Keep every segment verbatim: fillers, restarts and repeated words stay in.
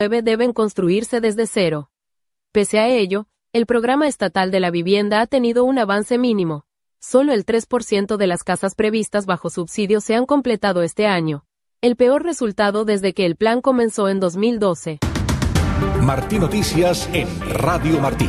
deben construirse desde cero. Pese a ello, el Programa Estatal de la Vivienda ha tenido un avance mínimo. Solo el tres por ciento de las casas previstas bajo subsidio se han completado este año. El peor resultado desde que el plan comenzó en dos mil doce. Martí Noticias en Radio Martí.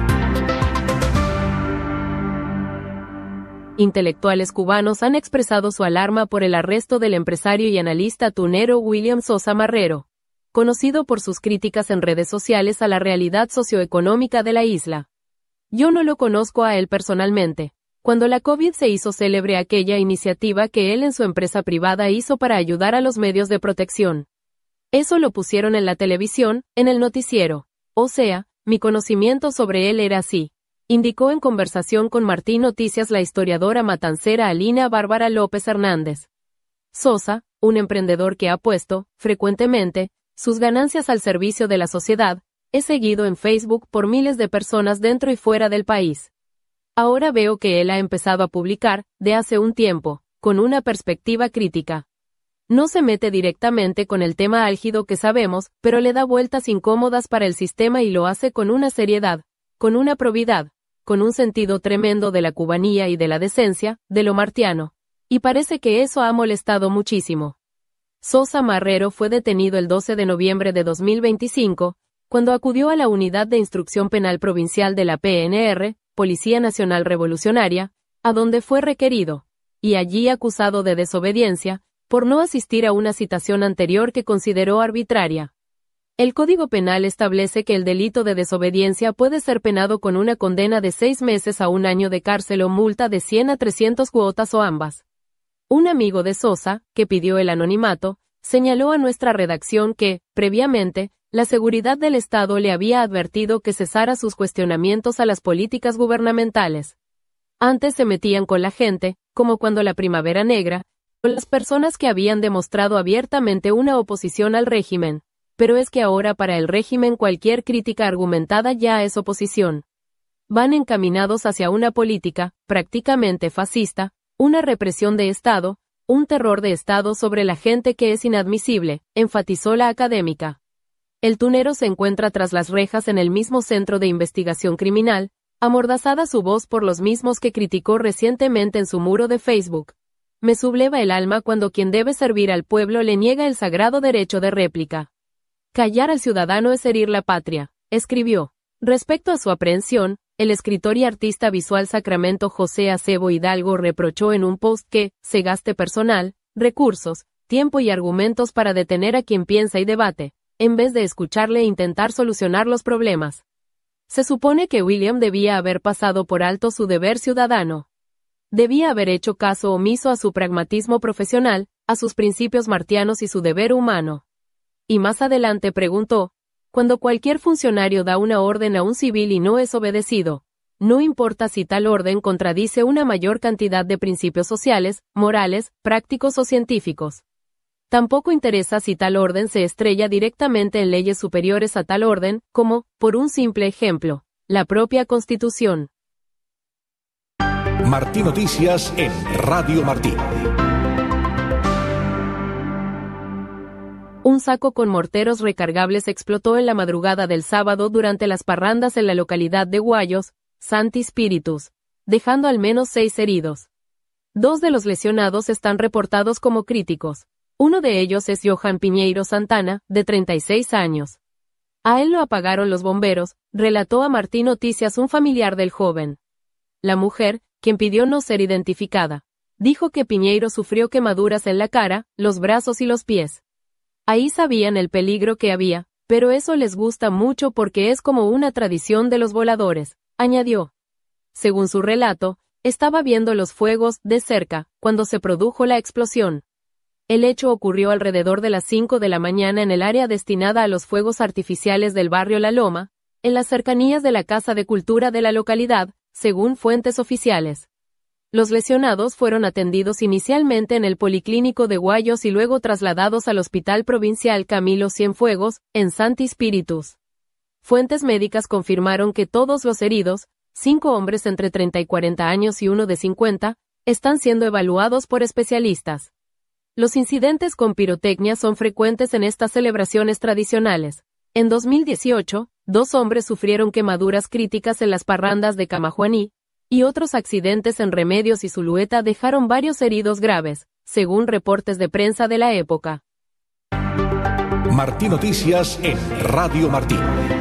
Intelectuales cubanos han expresado su alarma por el arresto del empresario y analista tunero William Sosa Marrero, conocido por sus críticas en redes sociales a la realidad socioeconómica de la isla. Yo no lo conozco a él personalmente. Cuando la COVID se hizo célebre aquella iniciativa que él en su empresa privada hizo para ayudar a los medios de protección. Eso lo pusieron en la televisión, en el noticiero. O sea, mi conocimiento sobre él era así, indicó en conversación con Martí Noticias la historiadora matancera Alina Bárbara López Hernández. Sosa, un emprendedor que ha puesto, frecuentemente, sus ganancias al servicio de la sociedad, es seguido en Facebook por miles de personas dentro y fuera del país. Ahora veo que él ha empezado a publicar, de hace un tiempo, con una perspectiva crítica. No se mete directamente con el tema álgido que sabemos, pero le da vueltas incómodas para el sistema y lo hace con una seriedad, con una probidad, con un sentido tremendo de la cubanía y de la decencia, de lo martiano. Y parece que eso ha molestado muchísimo. Sosa Marrero fue detenido el doce de noviembre de dos mil veinticinco, cuando acudió a la Unidad de Instrucción Penal Provincial de la P N R, Policía Nacional Revolucionaria, a donde fue requerido, y allí acusado de desobediencia, por no asistir a una citación anterior que consideró arbitraria. El Código Penal establece que el delito de desobediencia puede ser penado con una condena de seis meses a un año de cárcel o multa de cien a trescientas cuotas o ambas. Un amigo de Sosa, que pidió el anonimato, señaló a nuestra redacción que, previamente, la seguridad del Estado le había advertido que cesara sus cuestionamientos a las políticas gubernamentales. Antes se metían con la gente, como cuando la Primavera Negra, con las personas que habían demostrado abiertamente una oposición al régimen, pero es que ahora para el régimen cualquier crítica argumentada ya es oposición. Van encaminados hacia una política, prácticamente fascista, una represión de Estado, un terror de Estado sobre la gente que es inadmisible, enfatizó la académica. El tunero se encuentra tras las rejas en el mismo Centro de Investigación Criminal, amordazada su voz por los mismos que criticó recientemente en su muro de Facebook. Me subleva el alma cuando quien debe servir al pueblo le niega el sagrado derecho de réplica. Callar al ciudadano es herir la patria, escribió. Respecto a su aprehensión, el escritor y artista visual Sacramento José Acebo Hidalgo reprochó en un post que se gaste personal, recursos, tiempo y argumentos para detener a quien piensa y debate, en vez de escucharle e intentar solucionar los problemas. Se supone que William debía haber pasado por alto su deber ciudadano. Debía haber hecho caso omiso a su pragmatismo profesional, a sus principios martianos y su deber humano. Y más adelante preguntó, cuando cualquier funcionario da una orden a un civil y no es obedecido, no importa si tal orden contradice una mayor cantidad de principios sociales, morales, prácticos o científicos. Tampoco interesa si tal orden se estrella directamente en leyes superiores a tal orden, como, por un simple ejemplo, la propia Constitución. Martí Noticias en Radio Martí. Un saco con morteros recargables explotó en la madrugada del sábado durante las parrandas en la localidad de Guayos, Santi Spíritus, dejando al menos seis heridos. Dos de los lesionados están reportados como críticos. Uno de ellos es Johan Piñeiro Santana, de treinta y seis años. A él lo apagaron los bomberos, relató a Martí Noticias un familiar del joven. La mujer, quien pidió no ser identificada, dijo que Piñeiro sufrió quemaduras en la cara, los brazos y los pies. Ahí sabían el peligro que había, pero eso les gusta mucho porque es como una tradición de los voladores, añadió. Según su relato, estaba viendo los fuegos de cerca, cuando se produjo la explosión. El hecho ocurrió alrededor de las cinco de la mañana en el área destinada a los fuegos artificiales del barrio La Loma, en las cercanías de la Casa de Cultura de la localidad, según fuentes oficiales. Los lesionados fueron atendidos inicialmente en el Policlínico de Guayos y luego trasladados al Hospital Provincial Camilo Cienfuegos, en Santi Spíritus. Fuentes médicas confirmaron que todos los heridos, cinco hombres entre treinta y cuarenta años y uno de cincuenta, están siendo evaluados por especialistas. Los incidentes con pirotecnia son frecuentes en estas celebraciones tradicionales. En dos mil dieciocho, dos hombres sufrieron quemaduras críticas en las parrandas de Camajuaní, y otros accidentes en Remedios y Zulueta dejaron varios heridos graves, según reportes de prensa de la época. Martí Noticias en Radio Martí.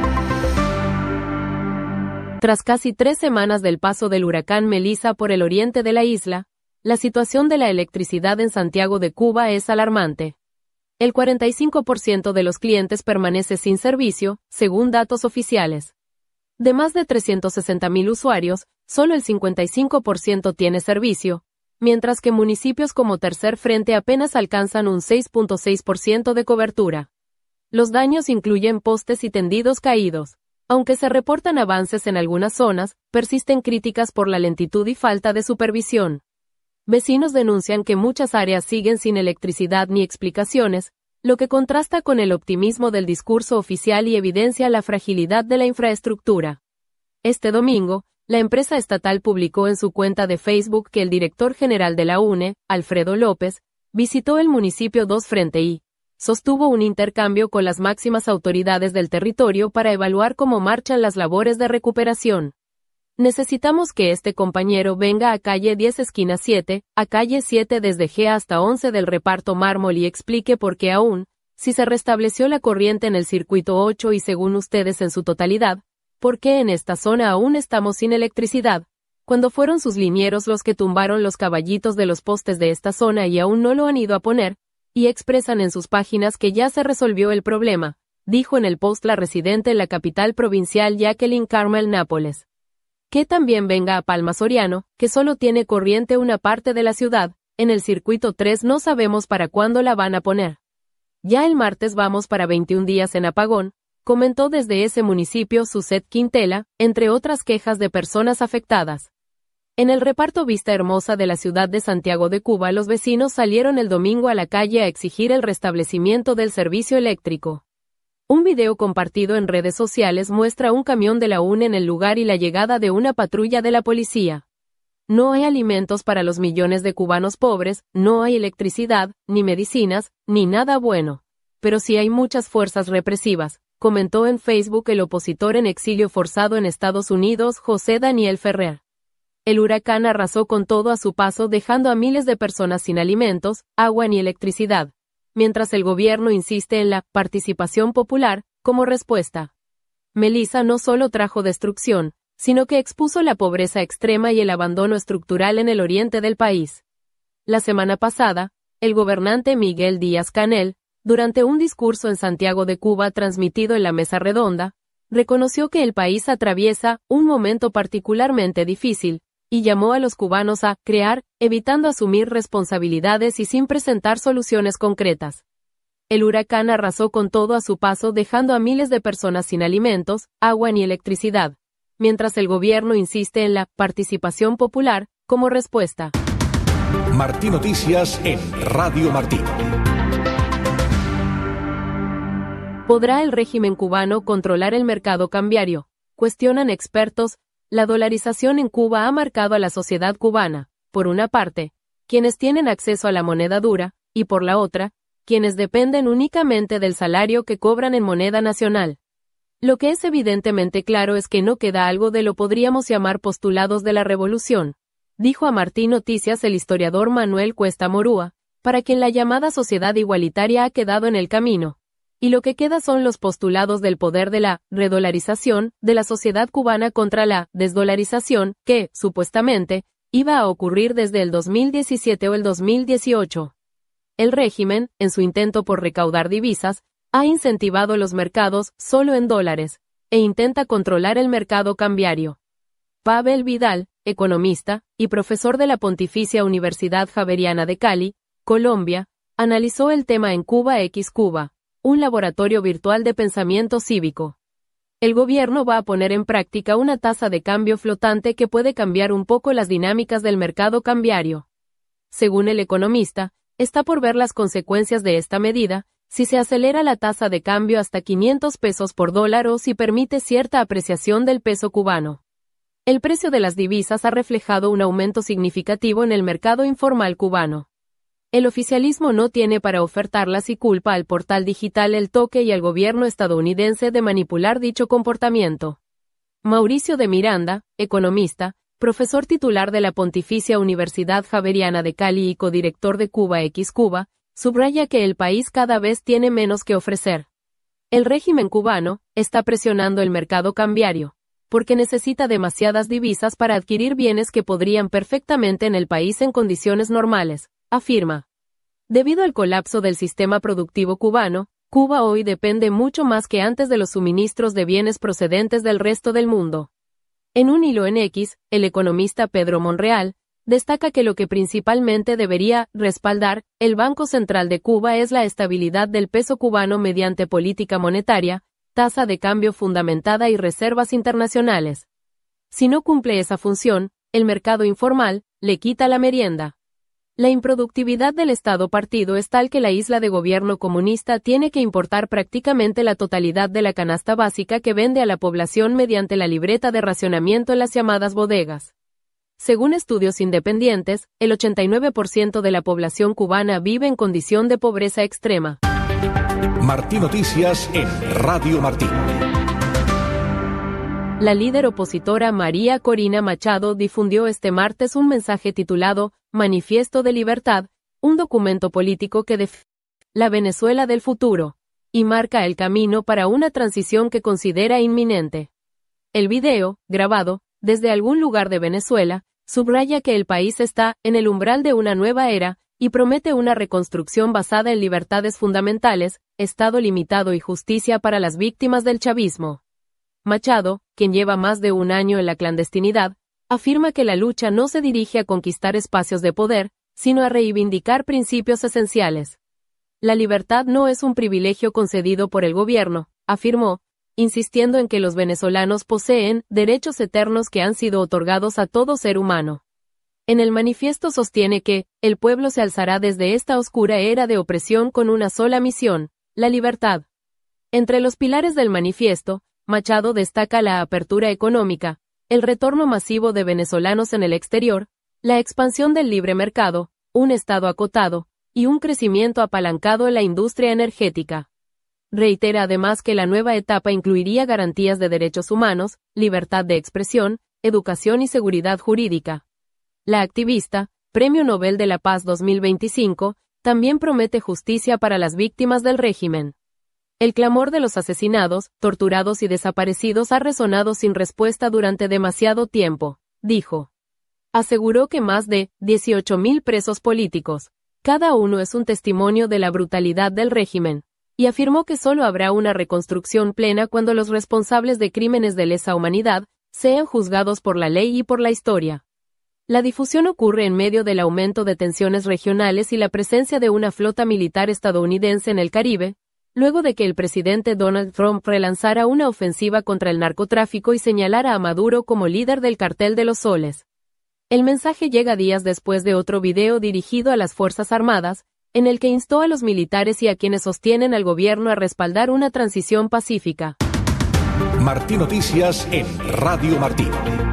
Tras casi tres semanas del paso del huracán Melissa por el oriente de la isla, la situación de la electricidad en Santiago de Cuba es alarmante. El cuarenta y cinco por ciento de los clientes permanece sin servicio, según datos oficiales. De más de trescientos sesenta mil usuarios, solo el cincuenta y cinco por ciento tiene servicio, mientras que municipios como Tercer Frente apenas alcanzan un seis punto seis por ciento de cobertura. Los daños incluyen postes y tendidos caídos. Aunque se reportan avances en algunas zonas, persisten críticas por la lentitud y falta de supervisión. Vecinos denuncian que muchas áreas siguen sin electricidad ni explicaciones, lo que contrasta con el optimismo del discurso oficial y evidencia la fragilidad de la infraestructura. Este domingo, la empresa estatal publicó en su cuenta de Facebook que el director general de la U N E, Alfredo López, visitó el municipio Dos Frente y sostuvo un intercambio con las máximas autoridades del territorio para evaluar cómo marchan las labores de recuperación. Necesitamos que este compañero venga a calle diez esquina siete, a calle siete desde G hasta once del reparto Mármol y explique por qué aún, si se restableció la corriente en el circuito ocho y según ustedes en su totalidad, por qué en esta zona aún estamos sin electricidad, cuando fueron sus linieros los que tumbaron los caballitos de los postes de esta zona y aún no lo han ido a poner, y expresan en sus páginas que ya se resolvió el problema, dijo en el post la residente en la capital provincial Jacqueline Carmel Nápoles. Que también venga a Palma Soriano, que solo tiene corriente una parte de la ciudad, en el circuito tres no sabemos para cuándo la van a poner. Ya el martes vamos para veintiún días en apagón, comentó desde ese municipio Suset Quintela, entre otras quejas de personas afectadas. En el reparto Vista Hermosa de la ciudad de Santiago de Cuba, los vecinos salieron el domingo a la calle a exigir el restablecimiento del servicio eléctrico. Un video compartido en redes sociales muestra un camión de la U N E en el lugar y la llegada de una patrulla de la policía. No hay alimentos para los millones de cubanos pobres, no hay electricidad, ni medicinas, ni nada bueno. Pero sí hay muchas fuerzas represivas, comentó en Facebook el opositor en exilio forzado en Estados Unidos, José Daniel Ferrer. El huracán arrasó con todo a su paso dejando a miles de personas sin alimentos, agua ni electricidad, mientras el gobierno insiste en la participación popular como respuesta. Melissa no solo trajo destrucción, sino que expuso la pobreza extrema y el abandono estructural en el oriente del país. La semana pasada, el gobernante Miguel Díaz-Canel, durante un discurso en Santiago de Cuba transmitido en la Mesa Redonda, reconoció que el país atraviesa un momento particularmente difícil, y llamó a los cubanos a crear, evitando asumir responsabilidades y sin presentar soluciones concretas. El huracán arrasó con todo a su paso dejando a miles de personas sin alimentos, agua ni electricidad, mientras el gobierno insiste en la participación popular como respuesta. Martí Noticias en Radio Martí. ¿Podrá el régimen cubano controlar el mercado cambiario? Cuestionan expertos. La dolarización en Cuba ha marcado a la sociedad cubana, por una parte, quienes tienen acceso a la moneda dura, y por la otra, quienes dependen únicamente del salario que cobran en moneda nacional. Lo que es evidentemente claro es que no queda algo de lo podríamos llamar postulados de la revolución, dijo a Martí Noticias el historiador Manuel Cuesta Morúa, para quien la llamada sociedad igualitaria ha quedado en el camino. Y lo que queda son los postulados del poder de la redolarización de la sociedad cubana contra la desdolarización, que, supuestamente, iba a ocurrir desde el dos mil diecisiete o el dos mil dieciocho. El régimen, en su intento por recaudar divisas, ha incentivado los mercados solo en dólares, e intenta controlar el mercado cambiario. Pavel Vidal, economista, y profesor de la Pontificia Universidad Javeriana de Cali, Colombia, analizó el tema en Cuba X Cuba, un laboratorio virtual de pensamiento cívico. El gobierno va a poner en práctica una tasa de cambio flotante que puede cambiar un poco las dinámicas del mercado cambiario. Según el economista, está por ver las consecuencias de esta medida, si se acelera la tasa de cambio hasta quinientos pesos por dólar o si permite cierta apreciación del peso cubano. El precio de las divisas ha reflejado un aumento significativo en el mercado informal cubano. El oficialismo no tiene para ofertarlas y culpa al portal digital El Toque y al gobierno estadounidense de manipular dicho comportamiento. Mauricio de Miranda, economista, profesor titular de la Pontificia Universidad Javeriana de Cali y codirector de Cuba X Cuba, subraya que el país cada vez tiene menos que ofrecer. El régimen cubano está presionando el mercado cambiario, porque necesita demasiadas divisas para adquirir bienes que podrían perfectamente en el país en condiciones normales, afirma. Debido al colapso del sistema productivo cubano, Cuba hoy depende mucho más que antes de los suministros de bienes procedentes del resto del mundo. En un hilo en X, el economista Pedro Monreal destaca que lo que principalmente debería respaldar el Banco Central de Cuba es la estabilidad del peso cubano mediante política monetaria, tasa de cambio fundamentada y reservas internacionales. Si no cumple esa función, el mercado informal le quita la merienda. La improductividad del Estado partido es tal que la isla de gobierno comunista tiene que importar prácticamente la totalidad de la canasta básica que vende a la población mediante la libreta de racionamiento en las llamadas bodegas. Según estudios independientes, el ochenta y nueve por ciento de la población cubana vive en condición de pobreza extrema. Martí Noticias en Radio Martí. La líder opositora María Corina Machado difundió este martes un mensaje titulado Manifiesto de Libertad, un documento político que define la Venezuela del futuro y marca el camino para una transición que considera inminente. El video, grabado desde algún lugar de Venezuela, subraya que el país está en el umbral de una nueva era y promete una reconstrucción basada en libertades fundamentales, Estado limitado y justicia para las víctimas del chavismo. Machado, quien lleva más de un año en la clandestinidad, afirma que la lucha no se dirige a conquistar espacios de poder, sino a reivindicar principios esenciales. La libertad no es un privilegio concedido por el gobierno, afirmó, insistiendo en que los venezolanos poseen derechos eternos que han sido otorgados a todo ser humano. En el manifiesto sostiene que, el pueblo se alzará desde esta oscura era de opresión con una sola misión, la libertad. Entre los pilares del manifiesto, Machado destaca la apertura económica, el retorno masivo de venezolanos en el exterior, la expansión del libre mercado, un Estado acotado, y un crecimiento apalancado en la industria energética. Reitera además que la nueva etapa incluiría garantías de derechos humanos, libertad de expresión, educación y seguridad jurídica. La activista, Premio Nobel de la Paz dos mil veinticinco, también promete justicia para las víctimas del régimen. El clamor de los asesinados, torturados y desaparecidos ha resonado sin respuesta durante demasiado tiempo, dijo. Aseguró que más de dieciocho mil presos políticos, cada uno es un testimonio de la brutalidad del régimen, y afirmó que solo habrá una reconstrucción plena cuando los responsables de crímenes de lesa humanidad sean juzgados por la ley y por la historia. La difusión ocurre en medio del aumento de tensiones regionales y la presencia de una flota militar estadounidense en el Caribe, luego de que el presidente Donald Trump relanzara una ofensiva contra el narcotráfico y señalara a Maduro como líder del cartel de los soles. El mensaje llega días después de otro video dirigido a las Fuerzas Armadas, en el que instó a los militares y a quienes sostienen al gobierno a respaldar una transición pacífica. Martí Noticias en Radio Martí.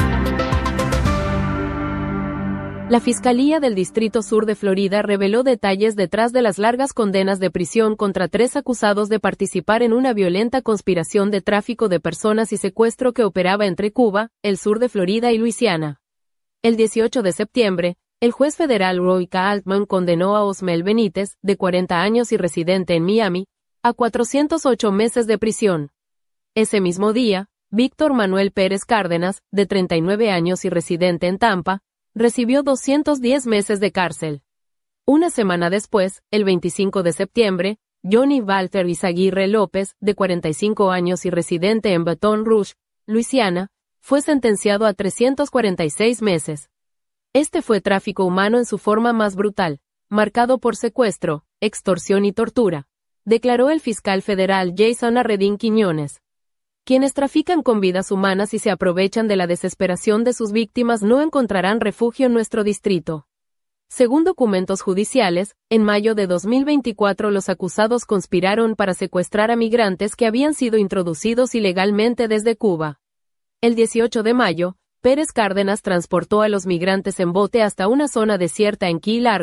La Fiscalía del Distrito Sur de Florida reveló detalles detrás de las largas condenas de prisión contra tres acusados de participar en una violenta conspiración de tráfico de personas y secuestro que operaba entre Cuba, el sur de Florida y Luisiana. El dieciocho de septiembre, el juez federal Roy K. Altman condenó a Osmel Benítez, de cuarenta años y residente en Miami, a cuatrocientos ocho meses de prisión. Ese mismo día, Víctor Manuel Pérez Cárdenas, de treinta y nueve años y residente en Tampa, recibió doscientos diez meses de cárcel. Una semana después, el veinticinco de septiembre, Johnny Walter Izaguirre López, de cuarenta y cinco años y residente en Baton Rouge, Luisiana, fue sentenciado a trescientos cuarenta y seis meses. Este fue tráfico humano en su forma más brutal, marcado por secuestro, extorsión y tortura, declaró el fiscal federal Jason Arredín Quiñones. Quienes trafican con vidas humanas y se aprovechan de la desesperación de sus víctimas no encontrarán refugio en nuestro distrito. Según documentos judiciales, en mayo de dos mil veinticuatro los acusados conspiraron para secuestrar a migrantes que habían sido introducidos ilegalmente desde Cuba. El dieciocho de mayo, Pérez Cárdenas transportó a los migrantes en bote hasta una zona desierta en Key Largo,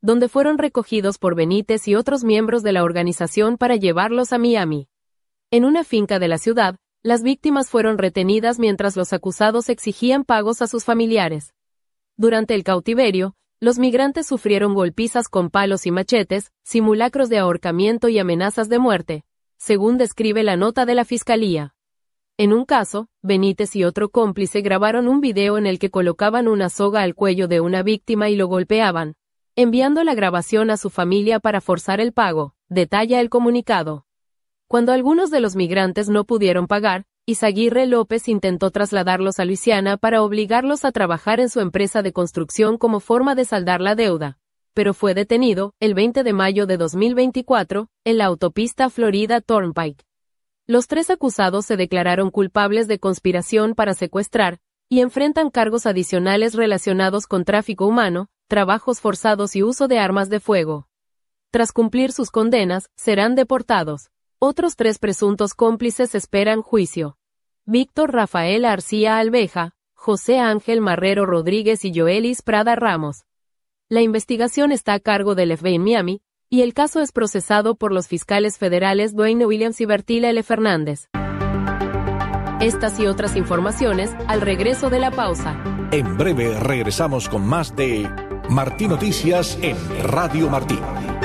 donde fueron recogidos por Benítez y otros miembros de la organización para llevarlos a Miami. En una finca de la ciudad, las víctimas fueron retenidas mientras los acusados exigían pagos a sus familiares. Durante el cautiverio, los migrantes sufrieron golpizas con palos y machetes, simulacros de ahorcamiento y amenazas de muerte, según describe la nota de la fiscalía. En un caso, Benítez y otro cómplice grabaron un video en el que colocaban una soga al cuello de una víctima y lo golpeaban, enviando la grabación a su familia para forzar el pago, detalla el comunicado. Cuando algunos de los migrantes no pudieron pagar, Izaguirre López intentó trasladarlos a Luisiana para obligarlos a trabajar en su empresa de construcción como forma de saldar la deuda, pero fue detenido, el veinte de mayo de dos mil veinticuatro, en la autopista Florida Turnpike. Los tres acusados se declararon culpables de conspiración para secuestrar, y enfrentan cargos adicionales relacionados con tráfico humano, trabajos forzados y uso de armas de fuego. Tras cumplir sus condenas, serán deportados. Otros tres presuntos cómplices esperan juicio. Víctor Rafael Arcía Alveja, José Ángel Marrero Rodríguez y Joelis Prada Ramos. La investigación está a cargo del F B I en Miami, y el caso es procesado por los fiscales federales Dwayne Williams y Bertila L. Fernández. Estas y otras informaciones, al regreso de la pausa. En breve regresamos con más de Martí Noticias en Radio Martí.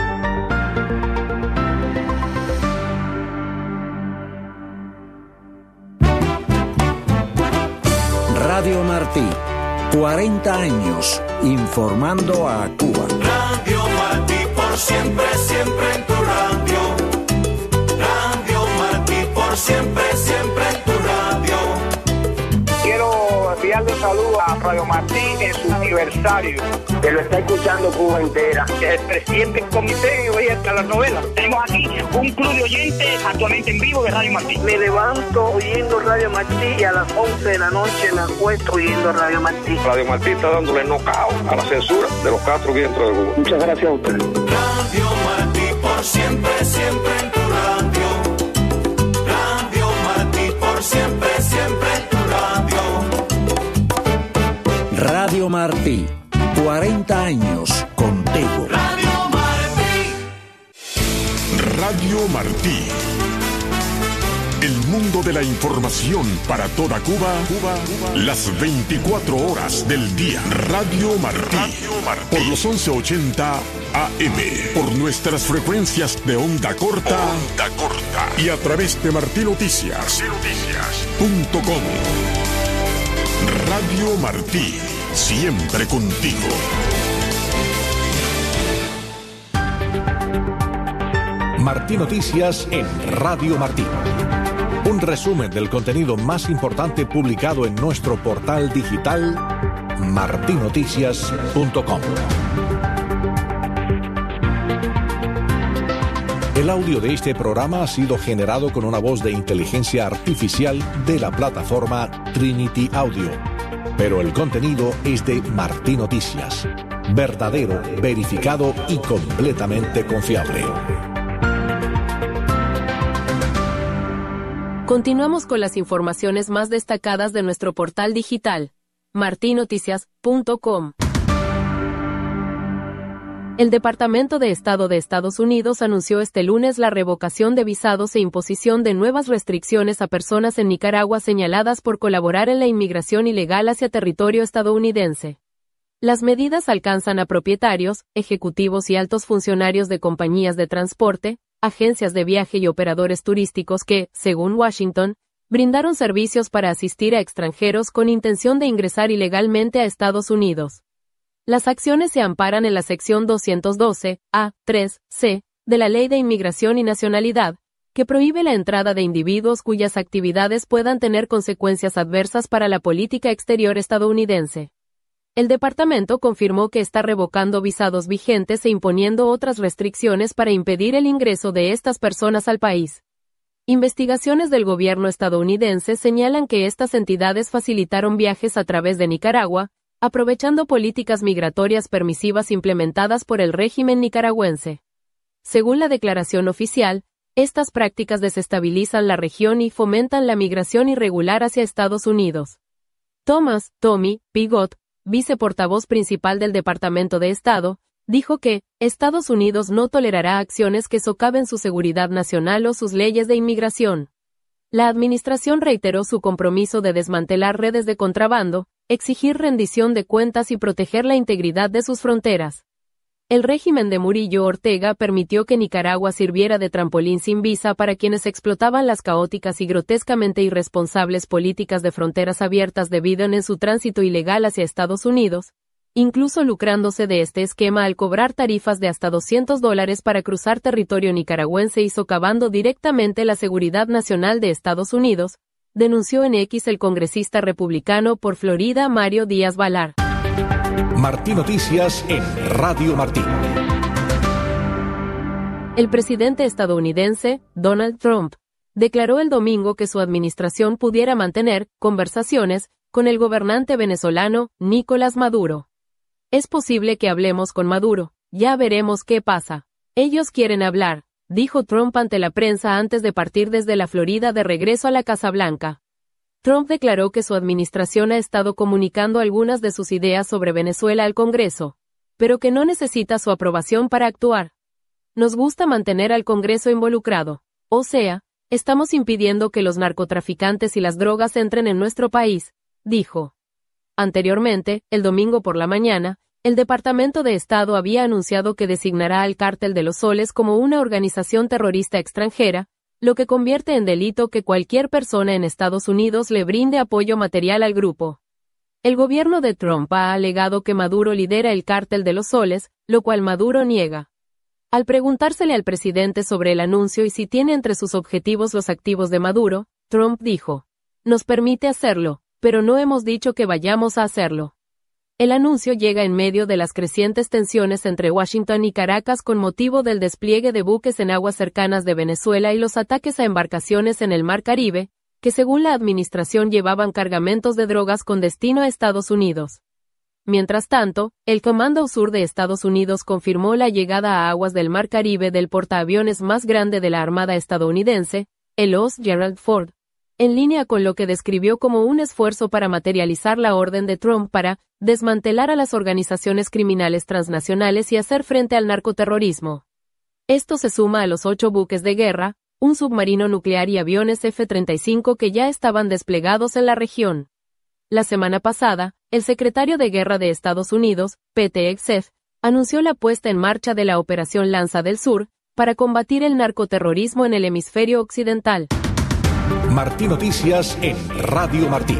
Radio Martí, cuarenta años informando a Cuba. Radio Martí, por siempre, siempre en tu radio. Radio Martí, por siempre, siempre en tu radio. Quiero enviarle un saludo a Radio Martí en su aniversario, que lo está escuchando Cuba entera. El presidente del comité y oye hasta las novelas. Tenemos aquí un club de oyentes actualmente en vivo de Radio Martí. Me levanto oyendo Radio Martí y a las once de la noche me acuesto oyendo Radio Martí. Radio Martí está dándole knockout a la censura de los cuatro vientos de Cuba. Muchas gracias a usted. Radio Martí, por siempre, siempre en tu radio. Radio Martí, por siempre, siempre en tu radio. Radio Martí, cuarenta años contigo. Radio Martí. Radio Martí. El mundo de la información para toda Cuba, Cuba, las veinticuatro horas del día. Radio Martí. Radio Martí. Por los once ochenta A M. Por nuestras frecuencias de onda corta. Onda corta. Y a través de Martí Noticias. Noticias. Punto com. Radio Martí. Siempre contigo. Martí Noticias en Radio Martí. Un resumen del contenido más importante publicado en nuestro portal digital martí noticias punto com. El audio de este programa ha sido generado con una voz de inteligencia artificial de la plataforma Trinity Audio, pero el contenido es de Martí Noticias, verdadero, verificado y completamente confiable. Continuamos con las informaciones más destacadas de nuestro portal digital, martí noticias punto com. El Departamento de Estado de Estados Unidos anunció este lunes la revocación de visados e imposición de nuevas restricciones a personas en Nicaragua señaladas por colaborar en la inmigración ilegal hacia territorio estadounidense. Las medidas alcanzan a propietarios, ejecutivos y altos funcionarios de compañías de transporte, agencias de viaje y operadores turísticos que, según Washington, brindaron servicios para asistir a extranjeros con intención de ingresar ilegalmente a Estados Unidos. Las acciones se amparan en la sección doscientos doce A tres C de la Ley de Inmigración y Nacionalidad, que prohíbe la entrada de individuos cuyas actividades puedan tener consecuencias adversas para la política exterior estadounidense. El departamento confirmó que está revocando visados vigentes e imponiendo otras restricciones para impedir el ingreso de estas personas al país. Investigaciones del gobierno estadounidense señalan que estas entidades facilitaron viajes a través de Nicaragua, aprovechando políticas migratorias permisivas implementadas por el régimen nicaragüense. Según la declaración oficial, estas prácticas desestabilizan la región y fomentan la migración irregular hacia Estados Unidos. Thomas, Tommy, Piggott, viceportavoz principal del Departamento de Estado, dijo que Estados Unidos no tolerará acciones que socaven su seguridad nacional o sus leyes de inmigración. La administración reiteró su compromiso de desmantelar redes de contrabando, exigir rendición de cuentas y proteger la integridad de sus fronteras. El régimen de Murillo Ortega permitió que Nicaragua sirviera de trampolín sin visa para quienes explotaban las caóticas y grotescamente irresponsables políticas de fronteras abiertas debido en su tránsito ilegal hacia Estados Unidos, incluso lucrándose de este esquema al cobrar tarifas de hasta doscientos dólares para cruzar territorio nicaragüense y socavando directamente la seguridad nacional de Estados Unidos, denunció en X el congresista republicano por Florida Mario Díaz Valar. Martí Noticias en Radio Martí. El presidente estadounidense, Donald Trump, declaró el domingo que su administración pudiera mantener conversaciones con el gobernante venezolano, Nicolás Maduro. Es posible que hablemos con Maduro, ya veremos qué pasa. Ellos quieren hablar, dijo Trump ante la prensa antes de partir desde la Florida de regreso a la Casa Blanca. Trump declaró que su administración ha estado comunicando algunas de sus ideas sobre Venezuela al Congreso, pero que no necesita su aprobación para actuar. Nos gusta mantener al Congreso involucrado, o sea, estamos impidiendo que los narcotraficantes y las drogas entren en nuestro país, dijo. Anteriormente, el domingo por la mañana, el Departamento de Estado había anunciado que designará al Cártel de los Soles como una organización terrorista extranjera, lo que convierte en delito que cualquier persona en Estados Unidos le brinde apoyo material al grupo. El gobierno de Trump ha alegado que Maduro lidera el Cártel de los Soles, lo cual Maduro niega. Al preguntársele al presidente sobre el anuncio y si tiene entre sus objetivos los activos de Maduro, Trump dijo: "Nos permite hacerlo, pero no hemos dicho que vayamos a hacerlo". El anuncio llega en medio de las crecientes tensiones entre Washington y Caracas con motivo del despliegue de buques en aguas cercanas de Venezuela y los ataques a embarcaciones en el Mar Caribe, que según la administración llevaban cargamentos de drogas con destino a Estados Unidos. Mientras tanto, el Comando Sur de Estados Unidos confirmó la llegada a aguas del Mar Caribe del portaaviones más grande de la Armada estadounidense, el U S S Gerald Ford, en línea con lo que describió como un esfuerzo para materializar la orden de Trump para desmantelar a las organizaciones criminales transnacionales y hacer frente al narcoterrorismo. Esto se suma a los ocho buques de guerra, un submarino nuclear y aviones F treinta y cinco que ya estaban desplegados en la región. La semana pasada, el secretario de Guerra de Estados Unidos, Pete Hegseth, anunció la puesta en marcha de la Operación Lanza del Sur, para combatir el narcoterrorismo en el hemisferio occidental. Martí Noticias en Radio Martí.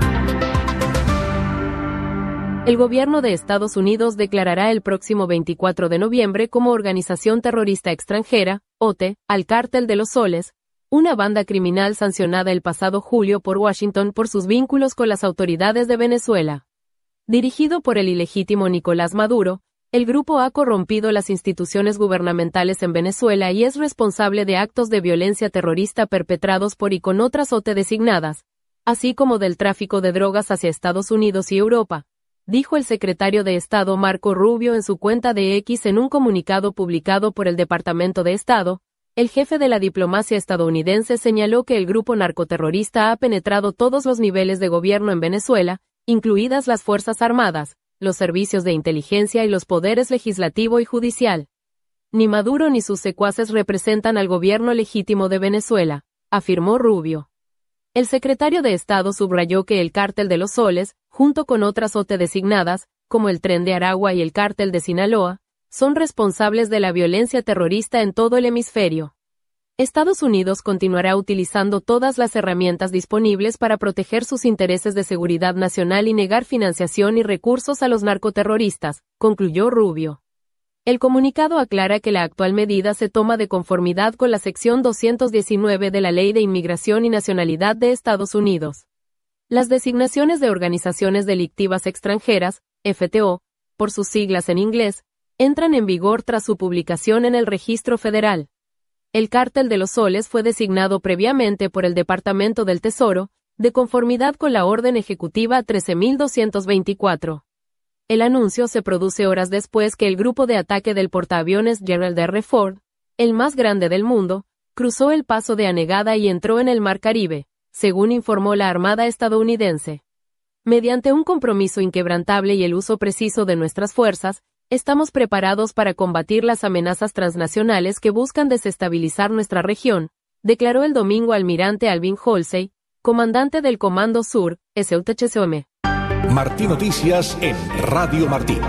El gobierno de Estados Unidos declarará el próximo veinticuatro de noviembre como organización terrorista extranjera, O T E, al Cártel de los Soles, una banda criminal sancionada el pasado julio por Washington por sus vínculos con las autoridades de Venezuela. Dirigido por el ilegítimo Nicolás Maduro, el grupo ha corrompido las instituciones gubernamentales en Venezuela y es responsable de actos de violencia terrorista perpetrados por y con otras O T E designadas, así como del tráfico de drogas hacia Estados Unidos y Europa, dijo el secretario de Estado Marco Rubio en su cuenta de X en un comunicado publicado por el Departamento de Estado. El jefe de la diplomacia estadounidense señaló que el grupo narcoterrorista ha penetrado todos los niveles de gobierno en Venezuela, incluidas las Fuerzas Armadas, los servicios de inteligencia y los poderes legislativo y judicial. Ni Maduro ni sus secuaces representan al gobierno legítimo de Venezuela, afirmó Rubio. El secretario de Estado subrayó que el Cártel de los Soles, junto con otras O T E designadas, como el Tren de Aragua y el Cártel de Sinaloa, son responsables de la violencia terrorista en todo el hemisferio. Estados Unidos continuará utilizando todas las herramientas disponibles para proteger sus intereses de seguridad nacional y negar financiación y recursos a los narcoterroristas, concluyó Rubio. El comunicado aclara que la actual medida se toma de conformidad con la sección doscientos diecinueve de la Ley de Inmigración y Nacionalidad de Estados Unidos. Las designaciones de organizaciones delictivas extranjeras, F T O, por sus siglas en inglés, entran en vigor tras su publicación en el Registro Federal. El Cártel de los Soles fue designado previamente por el Departamento del Tesoro, de conformidad con la Orden Ejecutiva trece mil doscientos veinticuatro. El anuncio se produce horas después que el grupo de ataque del portaaviones Gerald R. Ford, el más grande del mundo, cruzó el paso de Anegada y entró en el Mar Caribe, según informó la Armada estadounidense. Mediante un compromiso inquebrantable y el uso preciso de nuestras fuerzas, estamos preparados para combatir las amenazas transnacionales que buscan desestabilizar nuestra región, declaró el domingo almirante Alvin Halsey, comandante del Comando Sur, S U T H C O M. Martí Noticias en Radio Martí.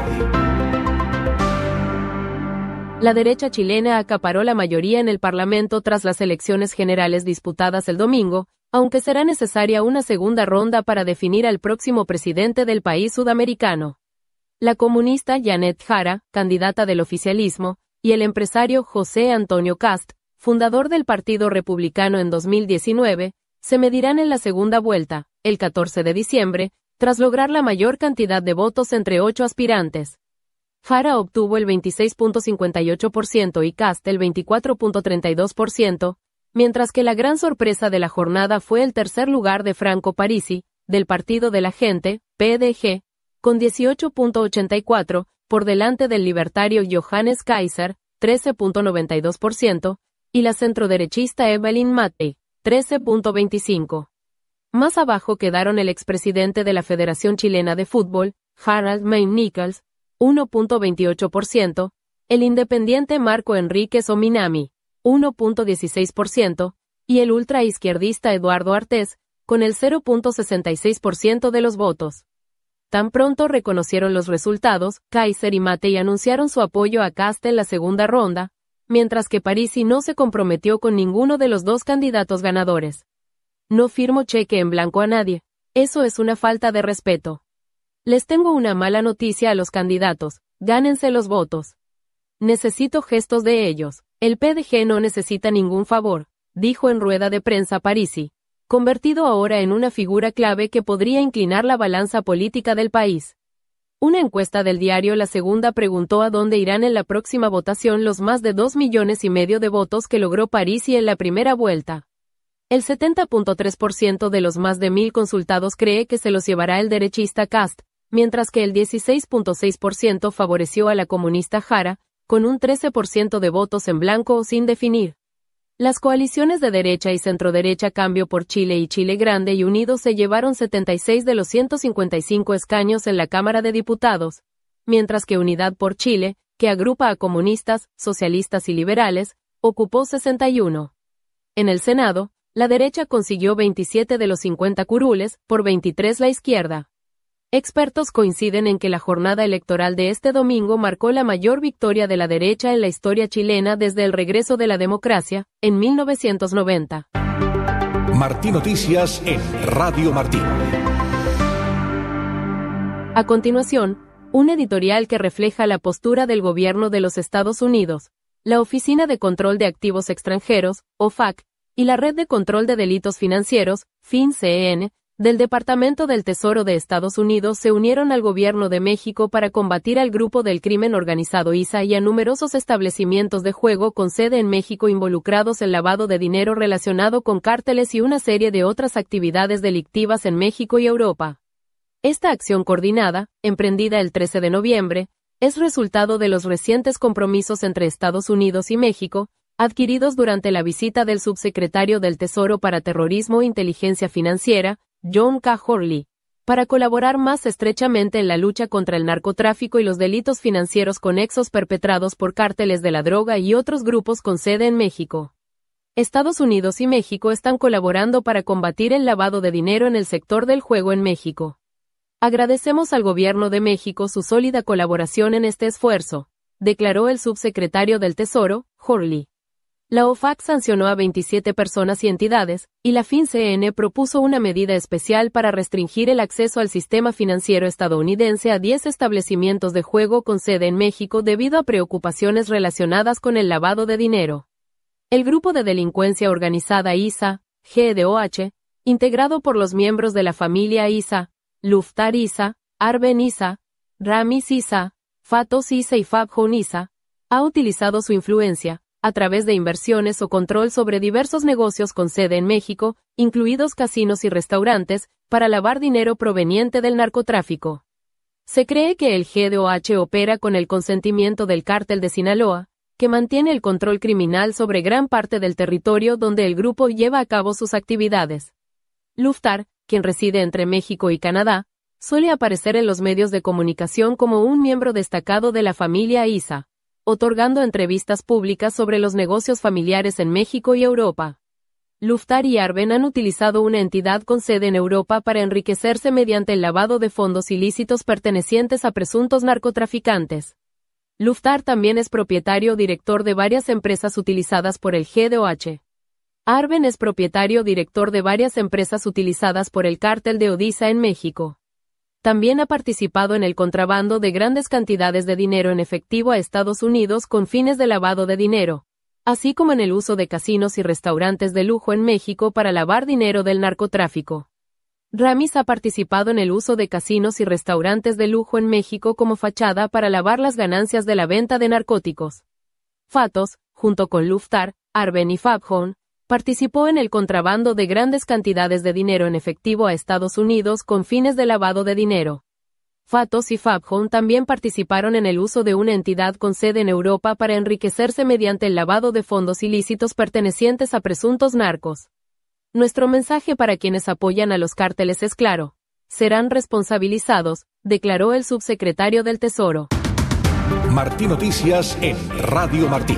La derecha chilena acaparó la mayoría en el Parlamento tras las elecciones generales disputadas el domingo, aunque será necesaria una segunda ronda para definir al próximo presidente del país sudamericano. La comunista Janet Jara, candidata del oficialismo, y el empresario José Antonio Kast, fundador del Partido Republicano en dos mil diecinueve, se medirán en la segunda vuelta, el catorce de diciembre, tras lograr la mayor cantidad de votos entre ocho aspirantes. Jara obtuvo el veintiséis punto cincuenta y ocho por ciento y Kast el veinticuatro punto treinta y dos por ciento, mientras que la gran sorpresa de la jornada fue el tercer lugar de Franco Parisi, del Partido de la Gente, P D G, con dieciocho punto ochenta y cuatro, por delante del libertario Johannes Kaiser, trece punto noventa y dos por ciento, y la centroderechista Evelyn Matthey, trece punto veinticinco. Más abajo quedaron el expresidente de la Federación Chilena de Fútbol, Harald Meyn-Nichols, uno punto veintiocho por ciento, el independiente Marco Enríquez Ominami, uno punto dieciséis por ciento, y el ultraizquierdista Eduardo Artés, con el cero punto sesenta y seis por ciento de los votos. Tan pronto reconocieron los resultados, Kaiser y Matthey anunciaron su apoyo a Kast en la segunda ronda, mientras que Parisi no se comprometió con ninguno de los dos candidatos ganadores. No firmo cheque en blanco a nadie. Eso es una falta de respeto. Les tengo una mala noticia a los candidatos. Gánense los votos. Necesito gestos de ellos. El P D G no necesita ningún favor, dijo en rueda de prensa Parisi, convertido ahora en una figura clave que podría inclinar la balanza política del país. Una encuesta del diario La Segunda preguntó a dónde irán en la próxima votación los más de dos millones y medio de votos que logró Parisi en la primera vuelta. El setenta punto tres por ciento de los más de mil consultados cree que se los llevará el derechista Kast, mientras que el dieciséis punto seis por ciento favoreció a la comunista Jara, con un trece por ciento de votos en blanco o sin definir. Las coaliciones de derecha y centroderecha Cambio por Chile y Chile Grande y Unidos se llevaron setenta y seis de los ciento cincuenta y cinco escaños en la Cámara de Diputados, mientras que Unidad por Chile, que agrupa a comunistas, socialistas y liberales, ocupó sesenta y uno. En el Senado, la derecha consiguió veintisiete de los cincuenta curules, por veintitrés la izquierda. Expertos coinciden en que la jornada electoral de este domingo marcó la mayor victoria de la derecha en la historia chilena desde el regreso de la democracia, en mil novecientos noventa. Martí Noticias en Radio Martí. A continuación, un editorial que refleja la postura del gobierno de los Estados Unidos, la Oficina de Control de Activos Extranjeros, O F A C, y la Red de Control de Delitos Financieros, FinCEN, del Departamento del Tesoro de Estados Unidos se unieron al gobierno de México para combatir al grupo del crimen organizado I S A y a numerosos establecimientos de juego con sede en México involucrados en lavado de dinero relacionado con cárteles y una serie de otras actividades delictivas en México y Europa. Esta acción coordinada, emprendida el trece de noviembre, es resultado de los recientes compromisos entre Estados Unidos y México, adquiridos durante la visita del subsecretario del Tesoro para Terrorismo e Inteligencia Financiera, John K. Hurley, para colaborar más estrechamente en la lucha contra el narcotráfico y los delitos financieros conexos perpetrados por cárteles de la droga y otros grupos con sede en México. Estados Unidos y México están colaborando para combatir el lavado de dinero en el sector del juego en México. Agradecemos al Gobierno de México su sólida colaboración en este esfuerzo, declaró el subsecretario del Tesoro, Hurley. La O F A C sancionó a veintisiete personas y entidades, y la FinCEN propuso una medida especial para restringir el acceso al sistema financiero estadounidense a diez establecimientos de juego con sede en México debido a preocupaciones relacionadas con el lavado de dinero. El grupo de delincuencia organizada I S A, G D O H, integrado por los miembros de la familia I S A, Luftar I S A, Arben I S A, Ramis I S A, Fatos I S A y Fabhon I S A, ha utilizado su influencia, a través de inversiones o control sobre diversos negocios con sede en México, incluidos casinos y restaurantes, para lavar dinero proveniente del narcotráfico. Se cree que el G D O H opera con el consentimiento del cártel de Sinaloa, que mantiene el control criminal sobre gran parte del territorio donde el grupo lleva a cabo sus actividades. Luftar, quien reside entre México y Canadá, Suele aparecer en los medios de comunicación como un miembro destacado de la familia Isa, otorgando entrevistas públicas sobre los negocios familiares en México y Europa. Luftar y Arben han utilizado una entidad con sede en Europa para enriquecerse mediante el lavado de fondos ilícitos pertenecientes a presuntos narcotraficantes. Luftar también es propietario o director de varias empresas utilizadas por el G D O H. Arben es propietario o director de varias empresas utilizadas por el cártel de Odisha en México. También ha participado en el contrabando de grandes cantidades de dinero en efectivo a Estados Unidos con fines de lavado de dinero, así como en el uso de casinos y restaurantes de lujo en México para lavar dinero del narcotráfico. Ramis ha participado en el uso de casinos y restaurantes de lujo en México como fachada para lavar las ganancias de la venta de narcóticos. Fatos, junto con Luftar, Arben y Fabhon, participó en el contrabando de grandes cantidades de dinero en efectivo a Estados Unidos con fines de lavado de dinero. Fatos y Fabhon también participaron en el uso de una entidad con sede en Europa para enriquecerse mediante el lavado de fondos ilícitos pertenecientes a presuntos narcos. Nuestro mensaje para quienes apoyan a los cárteles es claro: serán responsabilizados, declaró el subsecretario del Tesoro. Martí Noticias en Radio Martí.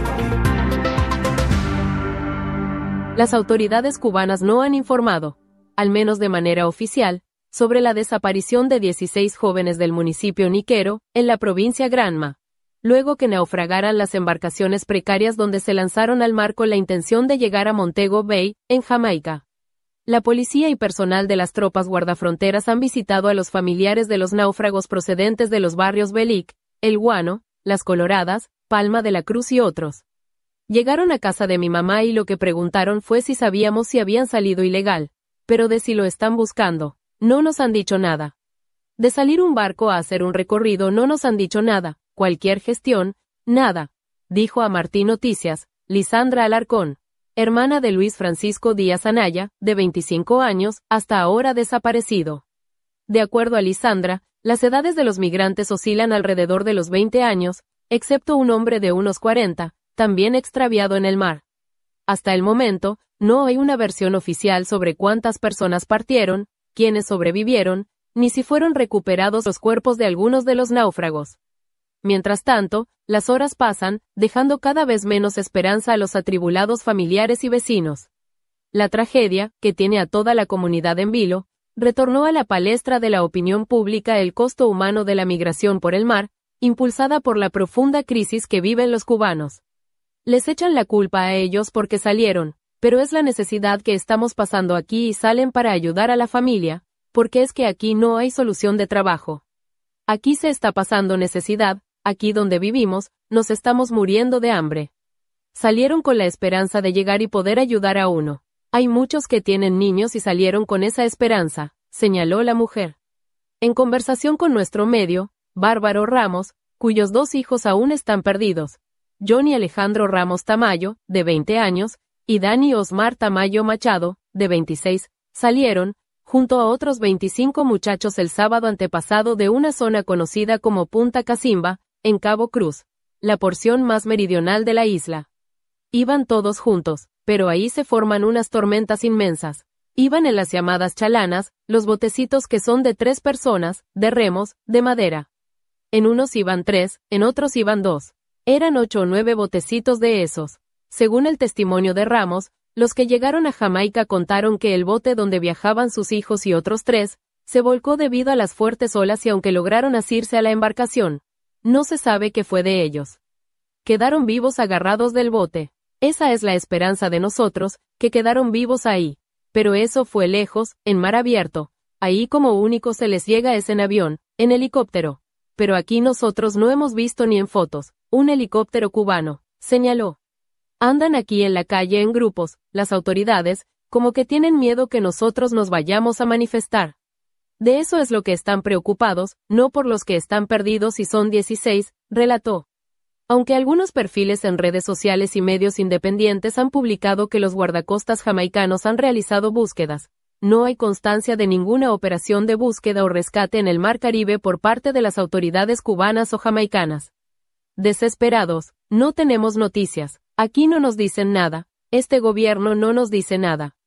Las autoridades cubanas no han informado, al menos de manera oficial, sobre la desaparición de dieciséis jóvenes del municipio Niquero, en la provincia Granma, luego que naufragaran las embarcaciones precarias donde se lanzaron al mar con la intención de llegar a Montego Bay, en Jamaica. La policía y personal de las tropas guardafronteras han visitado a los familiares de los náufragos procedentes de los barrios Belic, El Guano, Las Coloradas, Palma de la Cruz y otros. Llegaron a casa de mi mamá y lo que preguntaron fue si sabíamos si habían salido ilegal, pero de si lo están buscando, no nos han dicho nada. De salir un barco a hacer un recorrido no nos han dicho nada, cualquier gestión, nada, dijo a Martí Noticias, Lisandra Alarcón, hermana de Luis Francisco Díaz Anaya, de veinticinco años, hasta ahora desaparecido. De acuerdo a Lisandra, las edades de los migrantes oscilan alrededor de los veinte años, excepto un hombre de unos cuarenta, también extraviado en el mar. Hasta el momento, no hay una versión oficial sobre cuántas personas partieron, quiénes sobrevivieron, ni si fueron recuperados los cuerpos de algunos de los náufragos. Mientras tanto, las horas pasan, dejando cada vez menos esperanza a los atribulados familiares y vecinos. La tragedia, que tiene a toda la comunidad en vilo, retornó a la palestra de la opinión pública el costo humano de la migración por el mar, impulsada por la profunda crisis que viven los cubanos. Les echan la culpa a ellos porque salieron, pero es la necesidad que estamos pasando aquí y salen para ayudar a la familia, porque es que aquí no hay solución de trabajo. Aquí se está pasando necesidad, aquí donde vivimos, nos estamos muriendo de hambre. Salieron con la esperanza de llegar y poder ayudar a uno. Hay muchos que tienen niños y salieron con esa esperanza, señaló la mujer. En conversación con nuestro medio, Bárbaro Ramos, cuyos dos hijos aún están perdidos, Johnny Alejandro Ramos Tamayo, de veinte años, y Dani Osmar Tamayo Machado, de veintiséis, salieron, junto a otros veinticinco muchachos el sábado antepasado de una zona conocida como Punta Casimba, en Cabo Cruz, la porción más meridional de la isla. Iban todos juntos, pero ahí se forman unas tormentas inmensas. Iban en las llamadas chalanas, los botecitos que son de tres personas, de remos, de madera. En unos iban tres, en otros iban dos. Eran ocho o nueve botecitos de esos. Según el testimonio de Ramos, los que llegaron a Jamaica contaron que el bote donde viajaban sus hijos y otros tres, se volcó debido a las fuertes olas y aunque lograron asirse a la embarcación, no se sabe qué fue de ellos. Quedaron vivos agarrados del bote. Esa es la esperanza de nosotros, que quedaron vivos ahí. Pero eso fue lejos, en mar abierto. Ahí como único se les llega es en avión, en helicóptero. Pero aquí nosotros no hemos visto ni en fotos, un helicóptero cubano, señaló. Andan aquí en la calle en grupos, las autoridades, como que tienen miedo que nosotros nos vayamos a manifestar. De eso es lo que están preocupados, no por los que están perdidos y son dieciséis, relató. Aunque algunos perfiles en redes sociales y medios independientes han publicado que los guardacostas jamaicanos han realizado búsquedas, no hay constancia de ninguna operación de búsqueda o rescate en el Mar Caribe por parte de las autoridades cubanas o jamaicanas. Desesperados, no tenemos noticias, aquí no nos dicen nada, este gobierno no nos dice nada.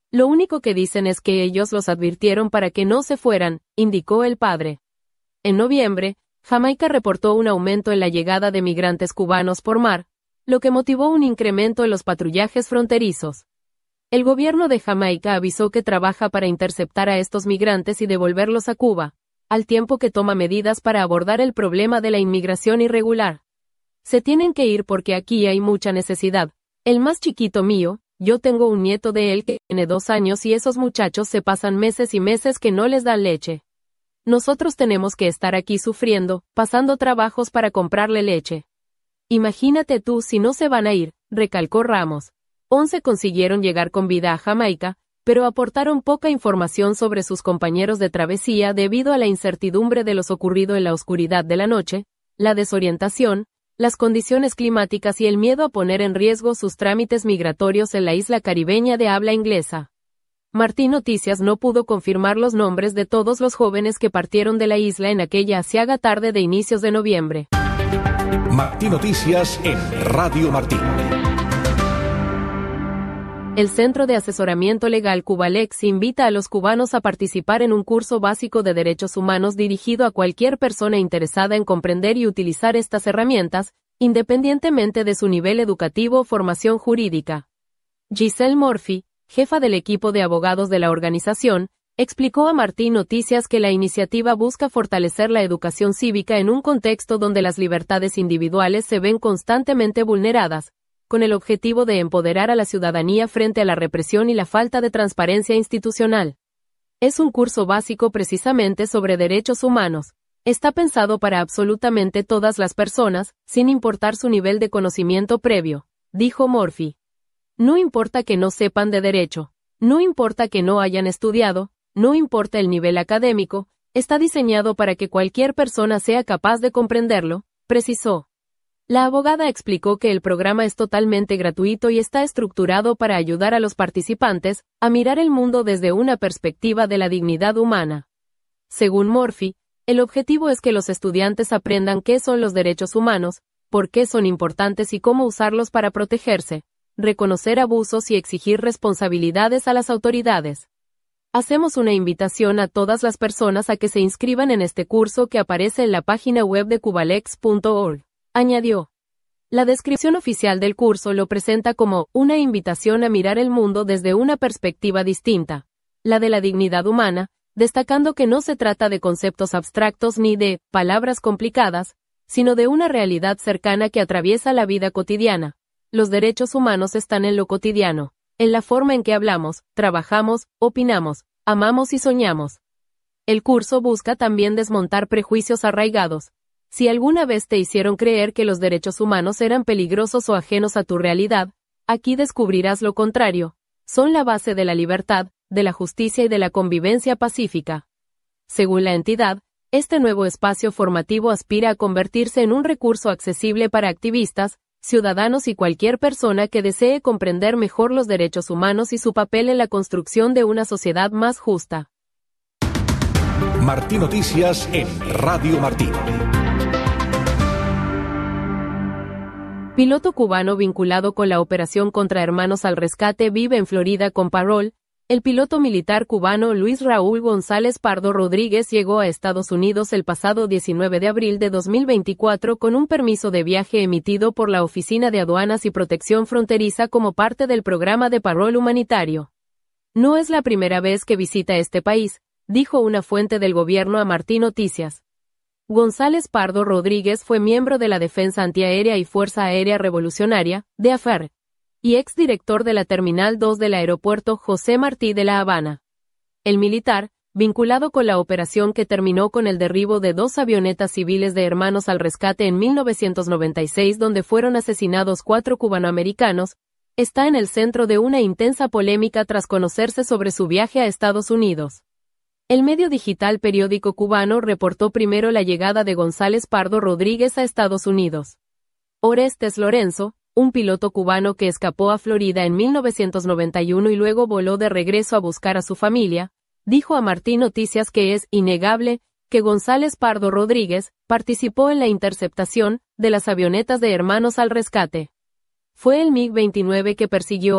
Lo único que dicen es que ellos los advirtieron para que no se fueran, indicó el padre. En noviembre, Jamaica reportó un aumento en la llegada de migrantes cubanos por mar, lo que motivó un incremento en los patrullajes fronterizos. El gobierno de Jamaica avisó que trabaja para interceptar a estos migrantes y devolverlos a Cuba, al tiempo que toma medidas para abordar el problema de la inmigración irregular. Se tienen que ir porque aquí hay mucha necesidad. El más chiquito mío, yo tengo un nieto de él que tiene dos años y esos muchachos se pasan meses y meses que no les dan leche. Nosotros tenemos que estar aquí sufriendo, pasando trabajos para comprarle leche. Imagínate tú si no se van a ir, recalcó Ramos. Once consiguieron llegar con vida a Jamaica, pero aportaron poca información sobre sus compañeros de travesía debido a la incertidumbre de lo ocurrido en la oscuridad de la noche, la desorientación, las condiciones climáticas y el miedo a poner en riesgo sus trámites migratorios en la isla caribeña de habla inglesa. Martí Noticias no pudo confirmar los nombres de todos los jóvenes que partieron de la isla en aquella aciaga tarde de inicios de noviembre. Martí Noticias en Radio Martí. El Centro de Asesoramiento Legal Cubalex invita a los cubanos a participar en un curso básico de derechos humanos dirigido a cualquier persona interesada en comprender y utilizar estas herramientas, independientemente de su nivel educativo o formación jurídica. Giselle Murphy, jefa del equipo de abogados de la organización, explicó a Martí Noticias que la iniciativa busca fortalecer la educación cívica en un contexto donde las libertades individuales se ven constantemente vulneradas, con el objetivo de empoderar a la ciudadanía frente a la represión y la falta de transparencia institucional. Es un curso básico precisamente sobre derechos humanos. Está pensado para absolutamente todas las personas, sin importar su nivel de conocimiento previo, dijo Murphy. No importa que no sepan de derecho, no importa que no hayan estudiado, no importa el nivel académico, está diseñado para que cualquier persona sea capaz de comprenderlo, precisó. La abogada explicó que el programa es totalmente gratuito y está estructurado para ayudar a los participantes a mirar el mundo desde una perspectiva de la dignidad humana. Según Murphy, el objetivo es que los estudiantes aprendan qué son los derechos humanos, por qué son importantes y cómo usarlos para protegerse, reconocer abusos y exigir responsabilidades a las autoridades. Hacemos una invitación a todas las personas a que se inscriban en este curso que aparece en la página web de cubalex punto org. Añadió. La descripción oficial del curso lo presenta como una invitación a mirar el mundo desde una perspectiva distinta, la de la dignidad humana, destacando que no se trata de conceptos abstractos ni de palabras complicadas, sino de una realidad cercana que atraviesa la vida cotidiana. Los derechos humanos están en lo cotidiano, en la forma en que hablamos, trabajamos, opinamos, amamos y soñamos. El curso busca también desmontar prejuicios arraigados. Si alguna vez te hicieron creer que los derechos humanos eran peligrosos o ajenos a tu realidad, aquí descubrirás lo contrario. Son la base de la libertad, de la justicia y de la convivencia pacífica. Según la entidad, este nuevo espacio formativo aspira a convertirse en un recurso accesible para activistas, ciudadanos y cualquier persona que desee comprender mejor los derechos humanos y su papel en la construcción de una sociedad más justa. Martí Noticias en Radio Martí. Piloto cubano vinculado con la operación contra Hermanos al Rescate vive en Florida con parol. El piloto militar cubano Luis Raúl González Pardo Rodríguez llegó a Estados Unidos el pasado diecinueve de abril de dos mil veinticuatro con un permiso de viaje emitido por la Oficina de Aduanas y Protección Fronteriza como parte del programa de parol humanitario. No es la primera vez que visita este país, dijo una fuente del gobierno a Martí Noticias. González Pardo Rodríguez fue miembro de la Defensa Antiaérea y Fuerza Aérea Revolucionaria, D A F A R, y exdirector de la Terminal dos del Aeropuerto José Martí de La Habana. El militar, vinculado con la operación que terminó con el derribo de dos avionetas civiles de Hermanos al Rescate en mil novecientos noventa y seis donde fueron asesinados cuatro cubanoamericanos, está en el centro de una intensa polémica tras conocerse sobre su viaje a Estados Unidos. El medio digital Periódico Cubano reportó primero la llegada de González Pardo Rodríguez a Estados Unidos. Orestes Lorenzo, un piloto cubano que escapó a Florida en mil novecientos noventa y uno y luego voló de regreso a buscar a su familia, dijo a Martí Noticias que es innegable que González Pardo Rodríguez participó en la interceptación de las avionetas de Hermanos al Rescate. Fue el MiG veintinueve que persiguió a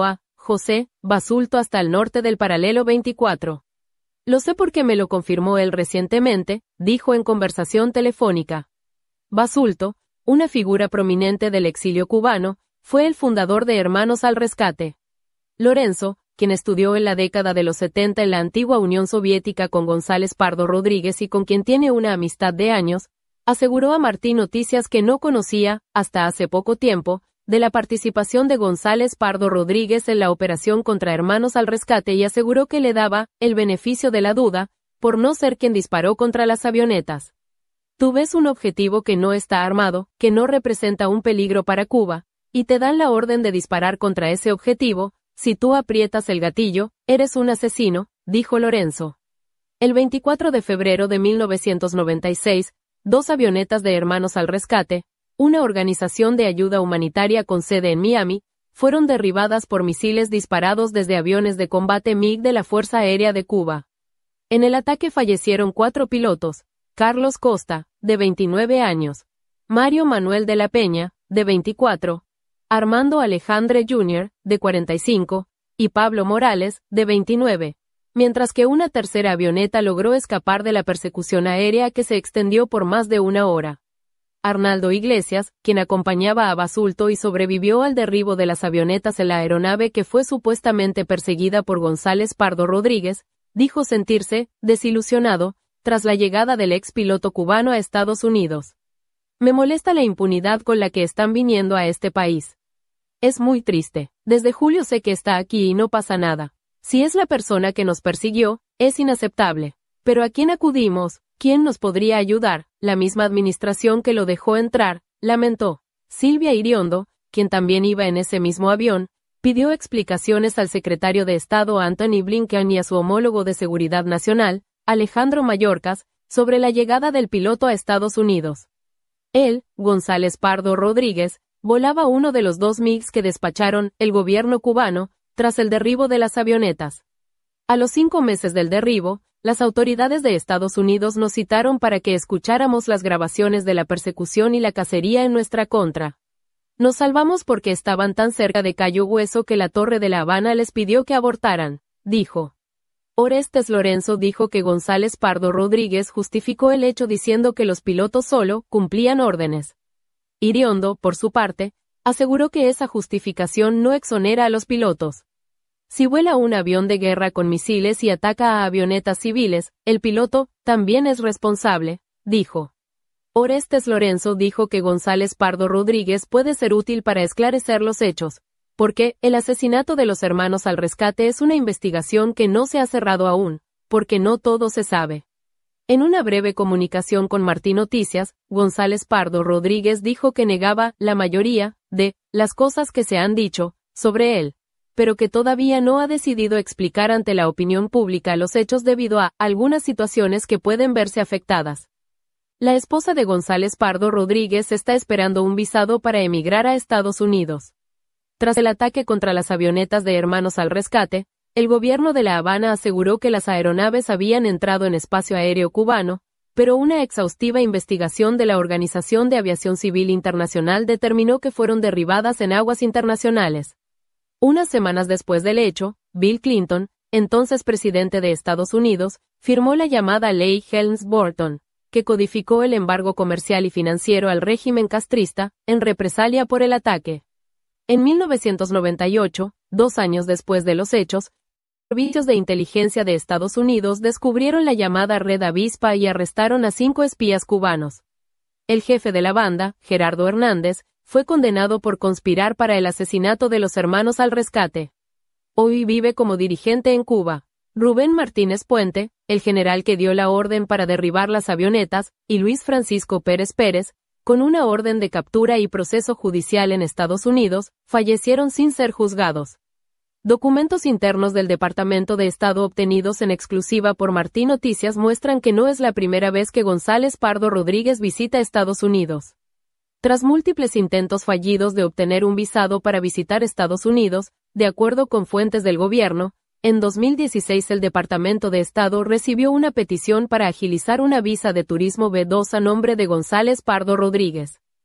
José, Basulto hasta el norte del paralelo veinticuatro. Lo sé porque me lo confirmó él recientemente, dijo en conversación telefónica. Basulto, una figura prominente del exilio cubano, fue el fundador de Hermanos al Rescate. Lorenzo, quien estudió en la década de los setenta en la antigua Unión Soviética con González Pardo Rodríguez y con quien tiene una amistad de años, aseguró a Martín Noticias que no conocía, hasta hace poco tiempo, de la participación de González Pardo Rodríguez en la operación contra Hermanos al Rescate y aseguró que le daba el beneficio de la duda, por no ser quien disparó contra las avionetas. Tú ves un objetivo que no está armado, que no representa un peligro para Cuba, y te dan la orden de disparar contra ese objetivo. Si tú aprietas el gatillo, eres un asesino, dijo Lorenzo. El veinticuatro de febrero de mil novecientos noventa y seis, dos avionetas de Hermanos al Rescate, una organización de ayuda humanitaria con sede en Miami, fueron derribadas por misiles disparados desde aviones de combate MiG de la Fuerza Aérea de Cuba. En el ataque fallecieron cuatro pilotos: Carlos Costa, de veintinueve años, Mario Manuel de la Peña, de veinticuatro, Armando Alejandre junior, de cuarenta y cinco, y Pablo Morales, de veintinueve, mientras que una tercera avioneta logró escapar de la persecución aérea que se extendió por más de una hora. Arnaldo Iglesias, quien acompañaba a Basulto y sobrevivió al derribo de las avionetas en la aeronave que fue supuestamente perseguida por González Pardo Rodríguez, dijo sentirse desilusionado tras la llegada del ex piloto cubano a Estados Unidos. Me molesta la impunidad con la que están viniendo a este país. Es muy triste. Desde julio sé que está aquí y no pasa nada. Si es la persona que nos persiguió, es inaceptable. Pero ¿a quién acudimos? ¿Quién nos podría ayudar? La misma administración que lo dejó entrar, lamentó. Silvia Iriondo, quien también iba en ese mismo avión, pidió explicaciones al secretario de Estado Antony Blinken y a su homólogo de Seguridad Nacional, Alejandro Mayorkas, sobre la llegada del piloto a Estados Unidos. Él, González Pardo Rodríguez, volaba uno de los dos MiGs que despacharon el gobierno cubano tras el derribo de las avionetas. A los cinco meses del derribo, las autoridades de Estados Unidos nos citaron para que escucháramos las grabaciones de la persecución y la cacería en nuestra contra. Nos salvamos porque estaban tan cerca de Cayo Hueso que la Torre de La Habana les pidió que abortaran, dijo. Orestes Lorenzo dijo que González Pardo Rodríguez justificó el hecho diciendo que los pilotos solo cumplían órdenes. Iriondo, por su parte, aseguró que esa justificación no exonera a los pilotos. Si vuela un avión de guerra con misiles y ataca a avionetas civiles, el piloto también es responsable, dijo. Orestes Lorenzo dijo que González Pardo Rodríguez puede ser útil para esclarecer los hechos, porque el asesinato de los Hermanos al Rescate es una investigación que no se ha cerrado aún, porque no todo se sabe. En una breve comunicación con Martín Noticias, González Pardo Rodríguez dijo que negaba la mayoría de las cosas que se han dicho sobre él, pero que todavía no ha decidido explicar ante la opinión pública los hechos debido a algunas situaciones que pueden verse afectadas. La esposa de González Pardo Rodríguez está esperando un visado para emigrar a Estados Unidos. Tras el ataque contra las avionetas de Hermanos al Rescate, el gobierno de La Habana aseguró que las aeronaves habían entrado en espacio aéreo cubano, pero una exhaustiva investigación de la Organización de Aviación Civil Internacional determinó que fueron derribadas en aguas internacionales. Unas semanas después del hecho, Bill Clinton, entonces presidente de Estados Unidos, firmó la llamada Ley Helms-Burton, que codificó el embargo comercial y financiero al régimen castrista, en represalia por el ataque. En mil novecientos noventa y ocho, dos años después de los hechos, servicios de inteligencia de Estados Unidos descubrieron la llamada Red Avispa y arrestaron a cinco espías cubanos. El jefe de la banda, Gerardo Hernández, fue condenado por conspirar para el asesinato de los Hermanos al Rescate. Hoy vive como dirigente en Cuba. Rubén Martínez Puente, el general que dio la orden para derribar las avionetas, y Luis Francisco Pérez Pérez, con una orden de captura y proceso judicial en Estados Unidos, fallecieron sin ser juzgados. Documentos internos del Departamento de Estado obtenidos en exclusiva por Martín Noticias muestran que no es la primera vez que González Pardo Rodríguez visita Estados Unidos. Tras múltiples intentos fallidos de obtener un visado para visitar Estados Unidos, de acuerdo con fuentes del gobierno, en dos mil dieciséis el Departamento de Estado recibió una petición para agilizar una visa de turismo B dos a nombre de González Pardo Rodríguez.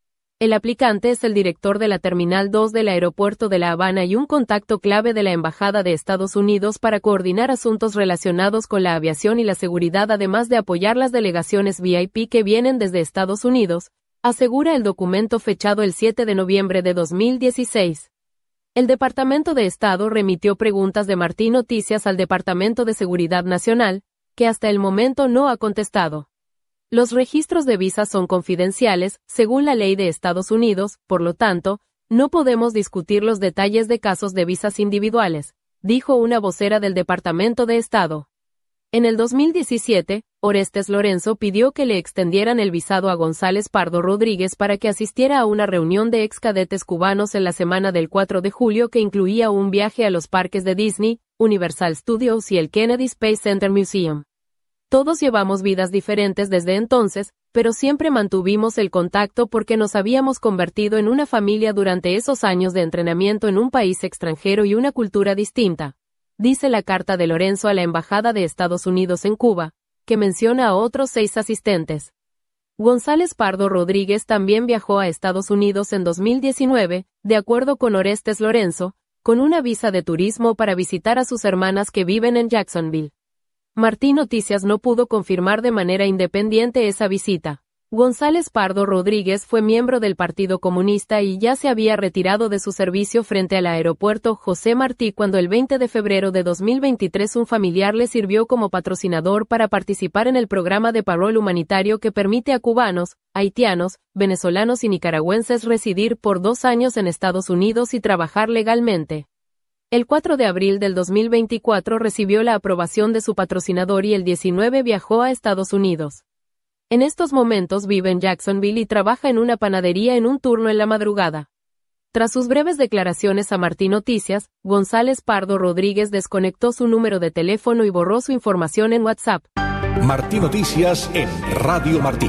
El aplicante es el director de la Terminal dos del Aeropuerto de La Habana y un contacto clave de la Embajada de Estados Unidos para coordinar asuntos relacionados con la aviación y la seguridad, además de apoyar las delegaciones V I P que vienen desde Estados Unidos, asegura el documento fechado el siete de noviembre de dos mil dieciséis. El Departamento de Estado remitió preguntas de Martí Noticias al Departamento de Seguridad Nacional, que hasta el momento no ha contestado. Los registros de visas son confidenciales, según la ley de Estados Unidos, por lo tanto, no podemos discutir los detalles de casos de visas individuales, dijo una vocera del Departamento de Estado. En el dos mil diecisiete, Orestes Lorenzo pidió que le extendieran el visado a González Pardo Rodríguez para que asistiera a una reunión de ex cadetes cubanos en la semana del cuatro de julio que incluía un viaje a los parques de Disney, Universal Studios y el Kennedy Space Center Museum. Todos llevamos vidas diferentes desde entonces, pero siempre mantuvimos el contacto porque nos habíamos convertido en una familia durante esos años de entrenamiento en un país extranjero y una cultura distinta, dice la carta de Lorenzo a la Embajada de Estados Unidos en Cuba, que menciona a otros seis asistentes. González Pardo Rodríguez también viajó a Estados Unidos en dos mil diecinueve, de acuerdo con Orestes Lorenzo, con una visa de turismo para visitar a sus hermanas que viven en Jacksonville. Martí Noticias no pudo confirmar de manera independiente esa visita. González Pardo Rodríguez fue miembro del Partido Comunista y ya se había retirado de su servicio frente al aeropuerto José Martí cuando el veinte de febrero de dos mil veintitrés un familiar le sirvió como patrocinador para participar en el programa de parol humanitario que permite a cubanos, haitianos, venezolanos y nicaragüenses residir por dos años en Estados Unidos y trabajar legalmente. El cuatro de abril del dos mil veinticuatro recibió la aprobación de su patrocinador y el diecinueve viajó a Estados Unidos. En estos momentos vive en Jacksonville y trabaja en una panadería en un turno en la madrugada. Tras sus breves declaraciones a Martí Noticias, González Pardo Rodríguez desconectó su número de teléfono y borró su información en WhatsApp. Martí Noticias en Radio Martí.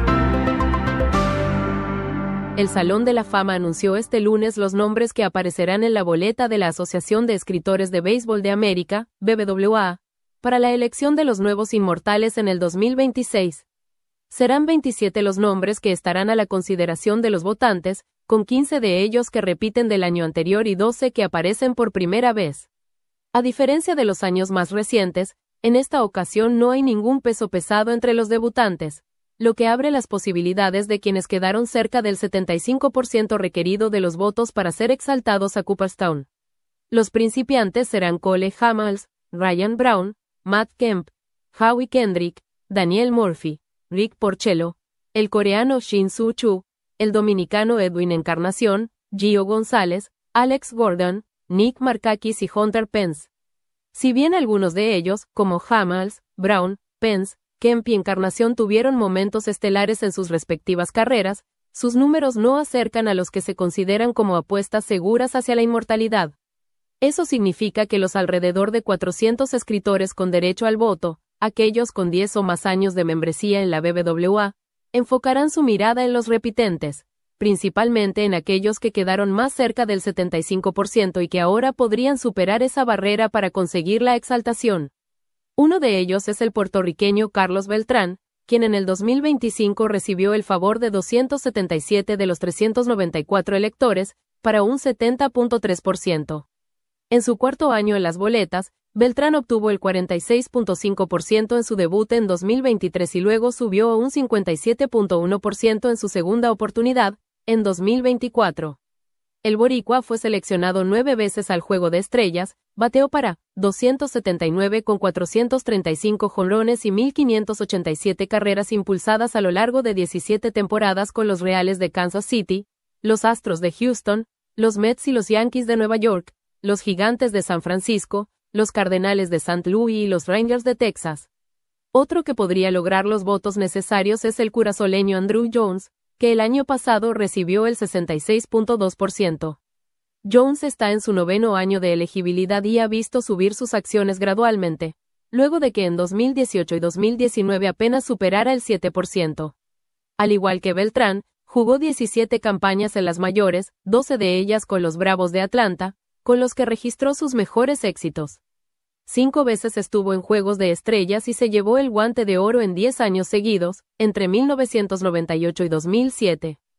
El Salón de la Fama anunció este lunes los nombres que aparecerán en la boleta de la Asociación de Escritores de Béisbol de América, B B W A, para la elección de los nuevos inmortales en el dos mil veintiséis. Serán veintisiete los nombres que estarán a la consideración de los votantes, con quince de ellos que repiten del año anterior y doce que aparecen por primera vez. A diferencia de los años más recientes, en esta ocasión no hay ningún peso pesado entre los debutantes, lo que abre las posibilidades de quienes quedaron cerca del setenta y cinco por ciento requerido de los votos para ser exaltados a Cooperstown. Los principiantes serán Cole Hamels, Ryan Brown, Matt Kemp, Howie Kendrick, Daniel Murphy, Rick Porcello, el coreano Shin Soo-Choo, el dominicano Edwin Encarnación, Gio González, Alex Gordon, Nick Markakis y Hunter Pence. Si bien algunos de ellos, como Hamels, Brown, Pence, Kemp y Encarnación tuvieron momentos estelares en sus respectivas carreras, sus números no acercan a los que se consideran como apuestas seguras hacia la inmortalidad. Eso significa que los alrededor de cuatrocientos escritores con derecho al voto, aquellos con diez o más años de membresía en la B B W A, enfocarán su mirada en los repitentes, principalmente en aquellos que quedaron más cerca del setenta y cinco por ciento y que ahora podrían superar esa barrera para conseguir la exaltación. Uno de ellos es el puertorriqueño Carlos Beltrán, quien en el dos mil veinticinco recibió el favor de doscientos setenta y siete de los trescientos noventa y cuatro electores, para un setenta punto tres por ciento. En su cuarto año en las boletas, Beltrán obtuvo el cuarenta y seis punto cinco por ciento en su debut en dos mil veintitrés y luego subió a un cincuenta y siete punto uno por ciento en su segunda oportunidad, en dos mil veinticuatro. El boricua fue seleccionado nueve veces al Juego de Estrellas, bateó para doscientos setenta y nueve con cuatrocientos treinta y cinco jonrones y mil quinientas ochenta y siete carreras impulsadas a lo largo de diecisiete temporadas con los Reales de Kansas City, los Astros de Houston, los Mets y los Yankees de Nueva York, los Gigantes de San Francisco, los Cardenales de Saint Louis y los Rangers de Texas. Otro que podría lograr los votos necesarios es el curazoleño Andruw Jones, que el año pasado recibió el sesenta y seis punto dos por ciento. Jones está en su noveno año de elegibilidad y ha visto subir sus acciones gradualmente, luego de que en dos mil dieciocho y dos mil diecinueve apenas superara el siete por ciento. Al igual que Beltrán, jugó diecisiete campañas en las mayores, doce de ellas con los Bravos de Atlanta, con los que registró sus mejores éxitos. Cinco veces estuvo en Juegos de Estrellas y se llevó el Guante de Oro en diez años seguidos, entre mil novecientos noventa y ocho y dos mil siete.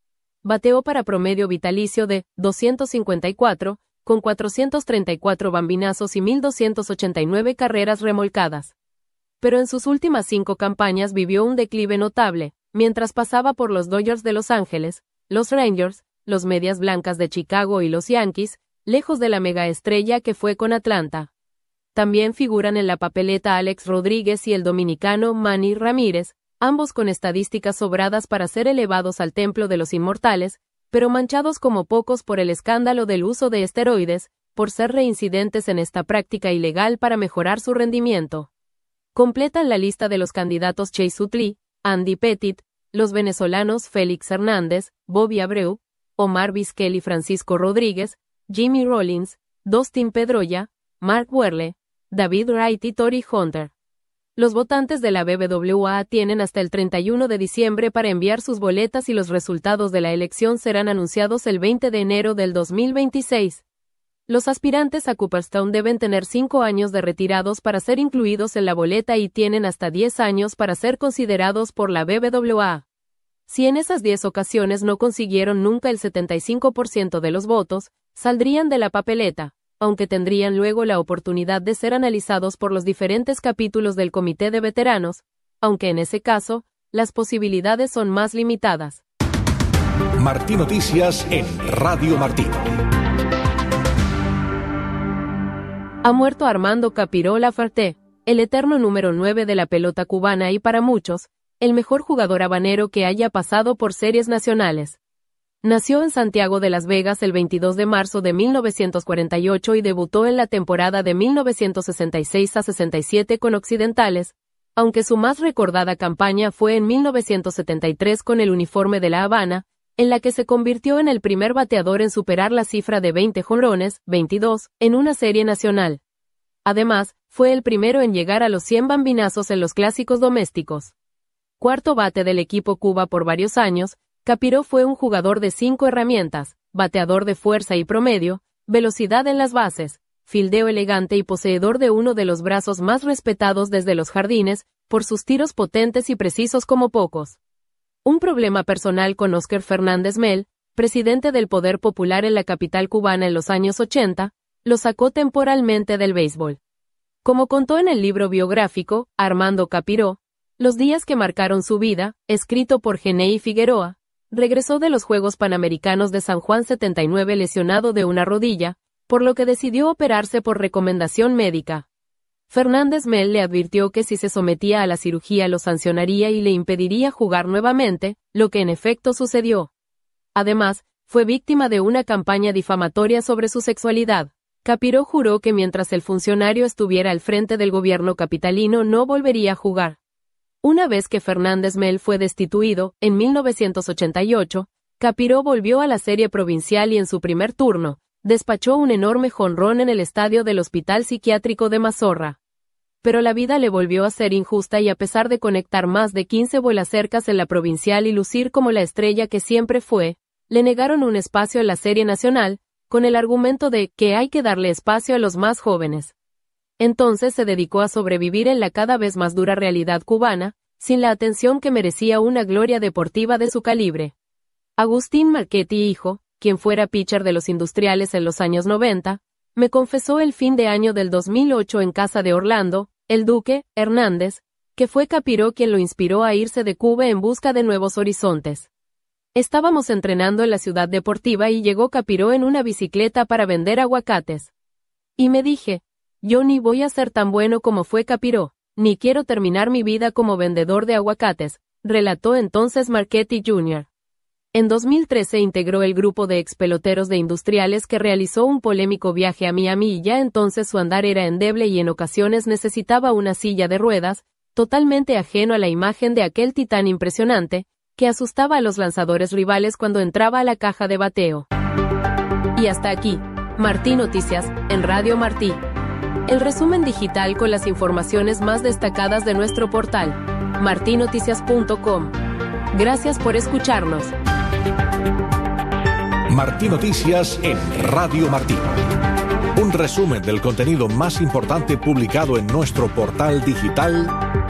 bateó para promedio vitalicio de doscientos cincuenta y cuatro, con cuatrocientos treinta y cuatro bambinazos y mil doscientas ochenta y nueve carreras remolcadas. Pero en sus últimas cinco campañas vivió un declive notable, mientras pasaba por los Dodgers de Los Ángeles, los Rangers, los Medias Blancas de Chicago y los Yankees, lejos de la megaestrella que fue con Atlanta. También figuran en la papeleta Alex Rodríguez y el dominicano Manny Ramírez, ambos con estadísticas sobradas para ser elevados al templo de los inmortales, pero manchados como pocos por el escándalo del uso de esteroides, por ser reincidentes en esta práctica ilegal para mejorar su rendimiento. Completan la lista de los candidatos Chase Utley, Andy Pettitte, los venezolanos Félix Hernández, Bobby Abreu, Omar Vizquel y Francisco Rodríguez, Jimmy Rollins, Dustin Pedroia, Mark Buehrle, David Wright y Torii Hunter. Los votantes de la B B W A tienen hasta el treinta y uno de diciembre para enviar sus boletas y los resultados de la elección serán anunciados el veinte de enero del dos mil veintiséis. Los aspirantes a Cooperstown deben tener cinco años de retirados para ser incluidos en la boleta y tienen hasta diez años para ser considerados por la B B W A. Si en esas diez ocasiones no consiguieron nunca el setenta y cinco por ciento de los votos, saldrían de la papeleta, aunque tendrían luego la oportunidad de ser analizados por los diferentes capítulos del Comité de Veteranos, aunque en ese caso, las posibilidades son más limitadas. Martí Noticias en Radio Martí. Ha muerto Armando Capiró Laferte, el eterno número nueve de la pelota cubana y para muchos, el mejor jugador habanero que haya pasado por series nacionales. Nació en Santiago de Las Vegas el veintidós de marzo de mil novecientos cuarenta y ocho y debutó en la temporada de mil novecientos sesenta y seis a sesenta y siete con Occidentales, aunque su más recordada campaña fue en mil novecientos setenta y tres con el uniforme de La Habana, en la que se convirtió en el primer bateador en superar la cifra de veinte jonrones, veintidós, en una serie nacional. Además, fue el primero en llegar a los cien bambinazos en los clásicos domésticos. Cuarto bate del equipo Cuba por varios años, Capiró fue un jugador de cinco herramientas, bateador de fuerza y promedio, velocidad en las bases, fildeo elegante y poseedor de uno de los brazos más respetados desde los jardines, por sus tiros potentes y precisos como pocos. Un problema personal con Óscar Fernández Mel, presidente del Poder Popular en la capital cubana en los años ochenta, lo sacó temporalmente del béisbol. Como contó en el libro biográfico, Armando Capiró, los días que marcaron su vida, escrito por Genei Figueroa, regresó de los Juegos Panamericanos de San Juan setenta y nueve lesionado de una rodilla, por lo que decidió operarse por recomendación médica. Fernández Mel le advirtió que si se sometía a la cirugía lo sancionaría y le impediría jugar nuevamente, lo que en efecto sucedió. Además, fue víctima de una campaña difamatoria sobre su sexualidad. Capiró juró que mientras el funcionario estuviera al frente del gobierno capitalino no volvería a jugar. Una vez que Fernández Mel fue destituido, en mil novecientos ochenta y ocho, Capiró volvió a la serie provincial y en su primer turno, despachó un enorme jonrón en el estadio del Hospital Psiquiátrico de Mazorra. Pero la vida le volvió a ser injusta y a pesar de conectar más de quince vuelacercas en la provincial y lucir como la estrella que siempre fue, le negaron un espacio en la serie nacional, con el argumento de que hay que darle espacio a los más jóvenes. Entonces se dedicó a sobrevivir en la cada vez más dura realidad cubana, sin la atención que merecía una gloria deportiva de su calibre. Agustín Marchetti hijo, quien fuera pitcher de los Industriales en los años noventa, me confesó el fin de año del dos mil ocho en casa de Orlando, el Duque, Hernández, que fue Capiró quien lo inspiró a irse de Cuba en busca de nuevos horizontes. Estábamos entrenando en la ciudad deportiva y llegó Capiró en una bicicleta para vender aguacates. Y me dije, yo ni voy a ser tan bueno como fue Capiró, ni quiero terminar mi vida como vendedor de aguacates, relató entonces Marchetti junior En dos mil trece integró el grupo de expeloteros de Industriales que realizó un polémico viaje a Miami y ya entonces su andar era endeble y en ocasiones necesitaba una silla de ruedas, totalmente ajeno a la imagen de aquel titán impresionante, que asustaba a los lanzadores rivales cuando entraba a la caja de bateo. Y hasta aquí, Martí Noticias, en Radio Martí. El resumen digital con las informaciones más destacadas de nuestro portal, marti noticias punto com. Gracias por escucharnos. Martí Noticias en Radio Martí. Un resumen del contenido más importante publicado en nuestro portal digital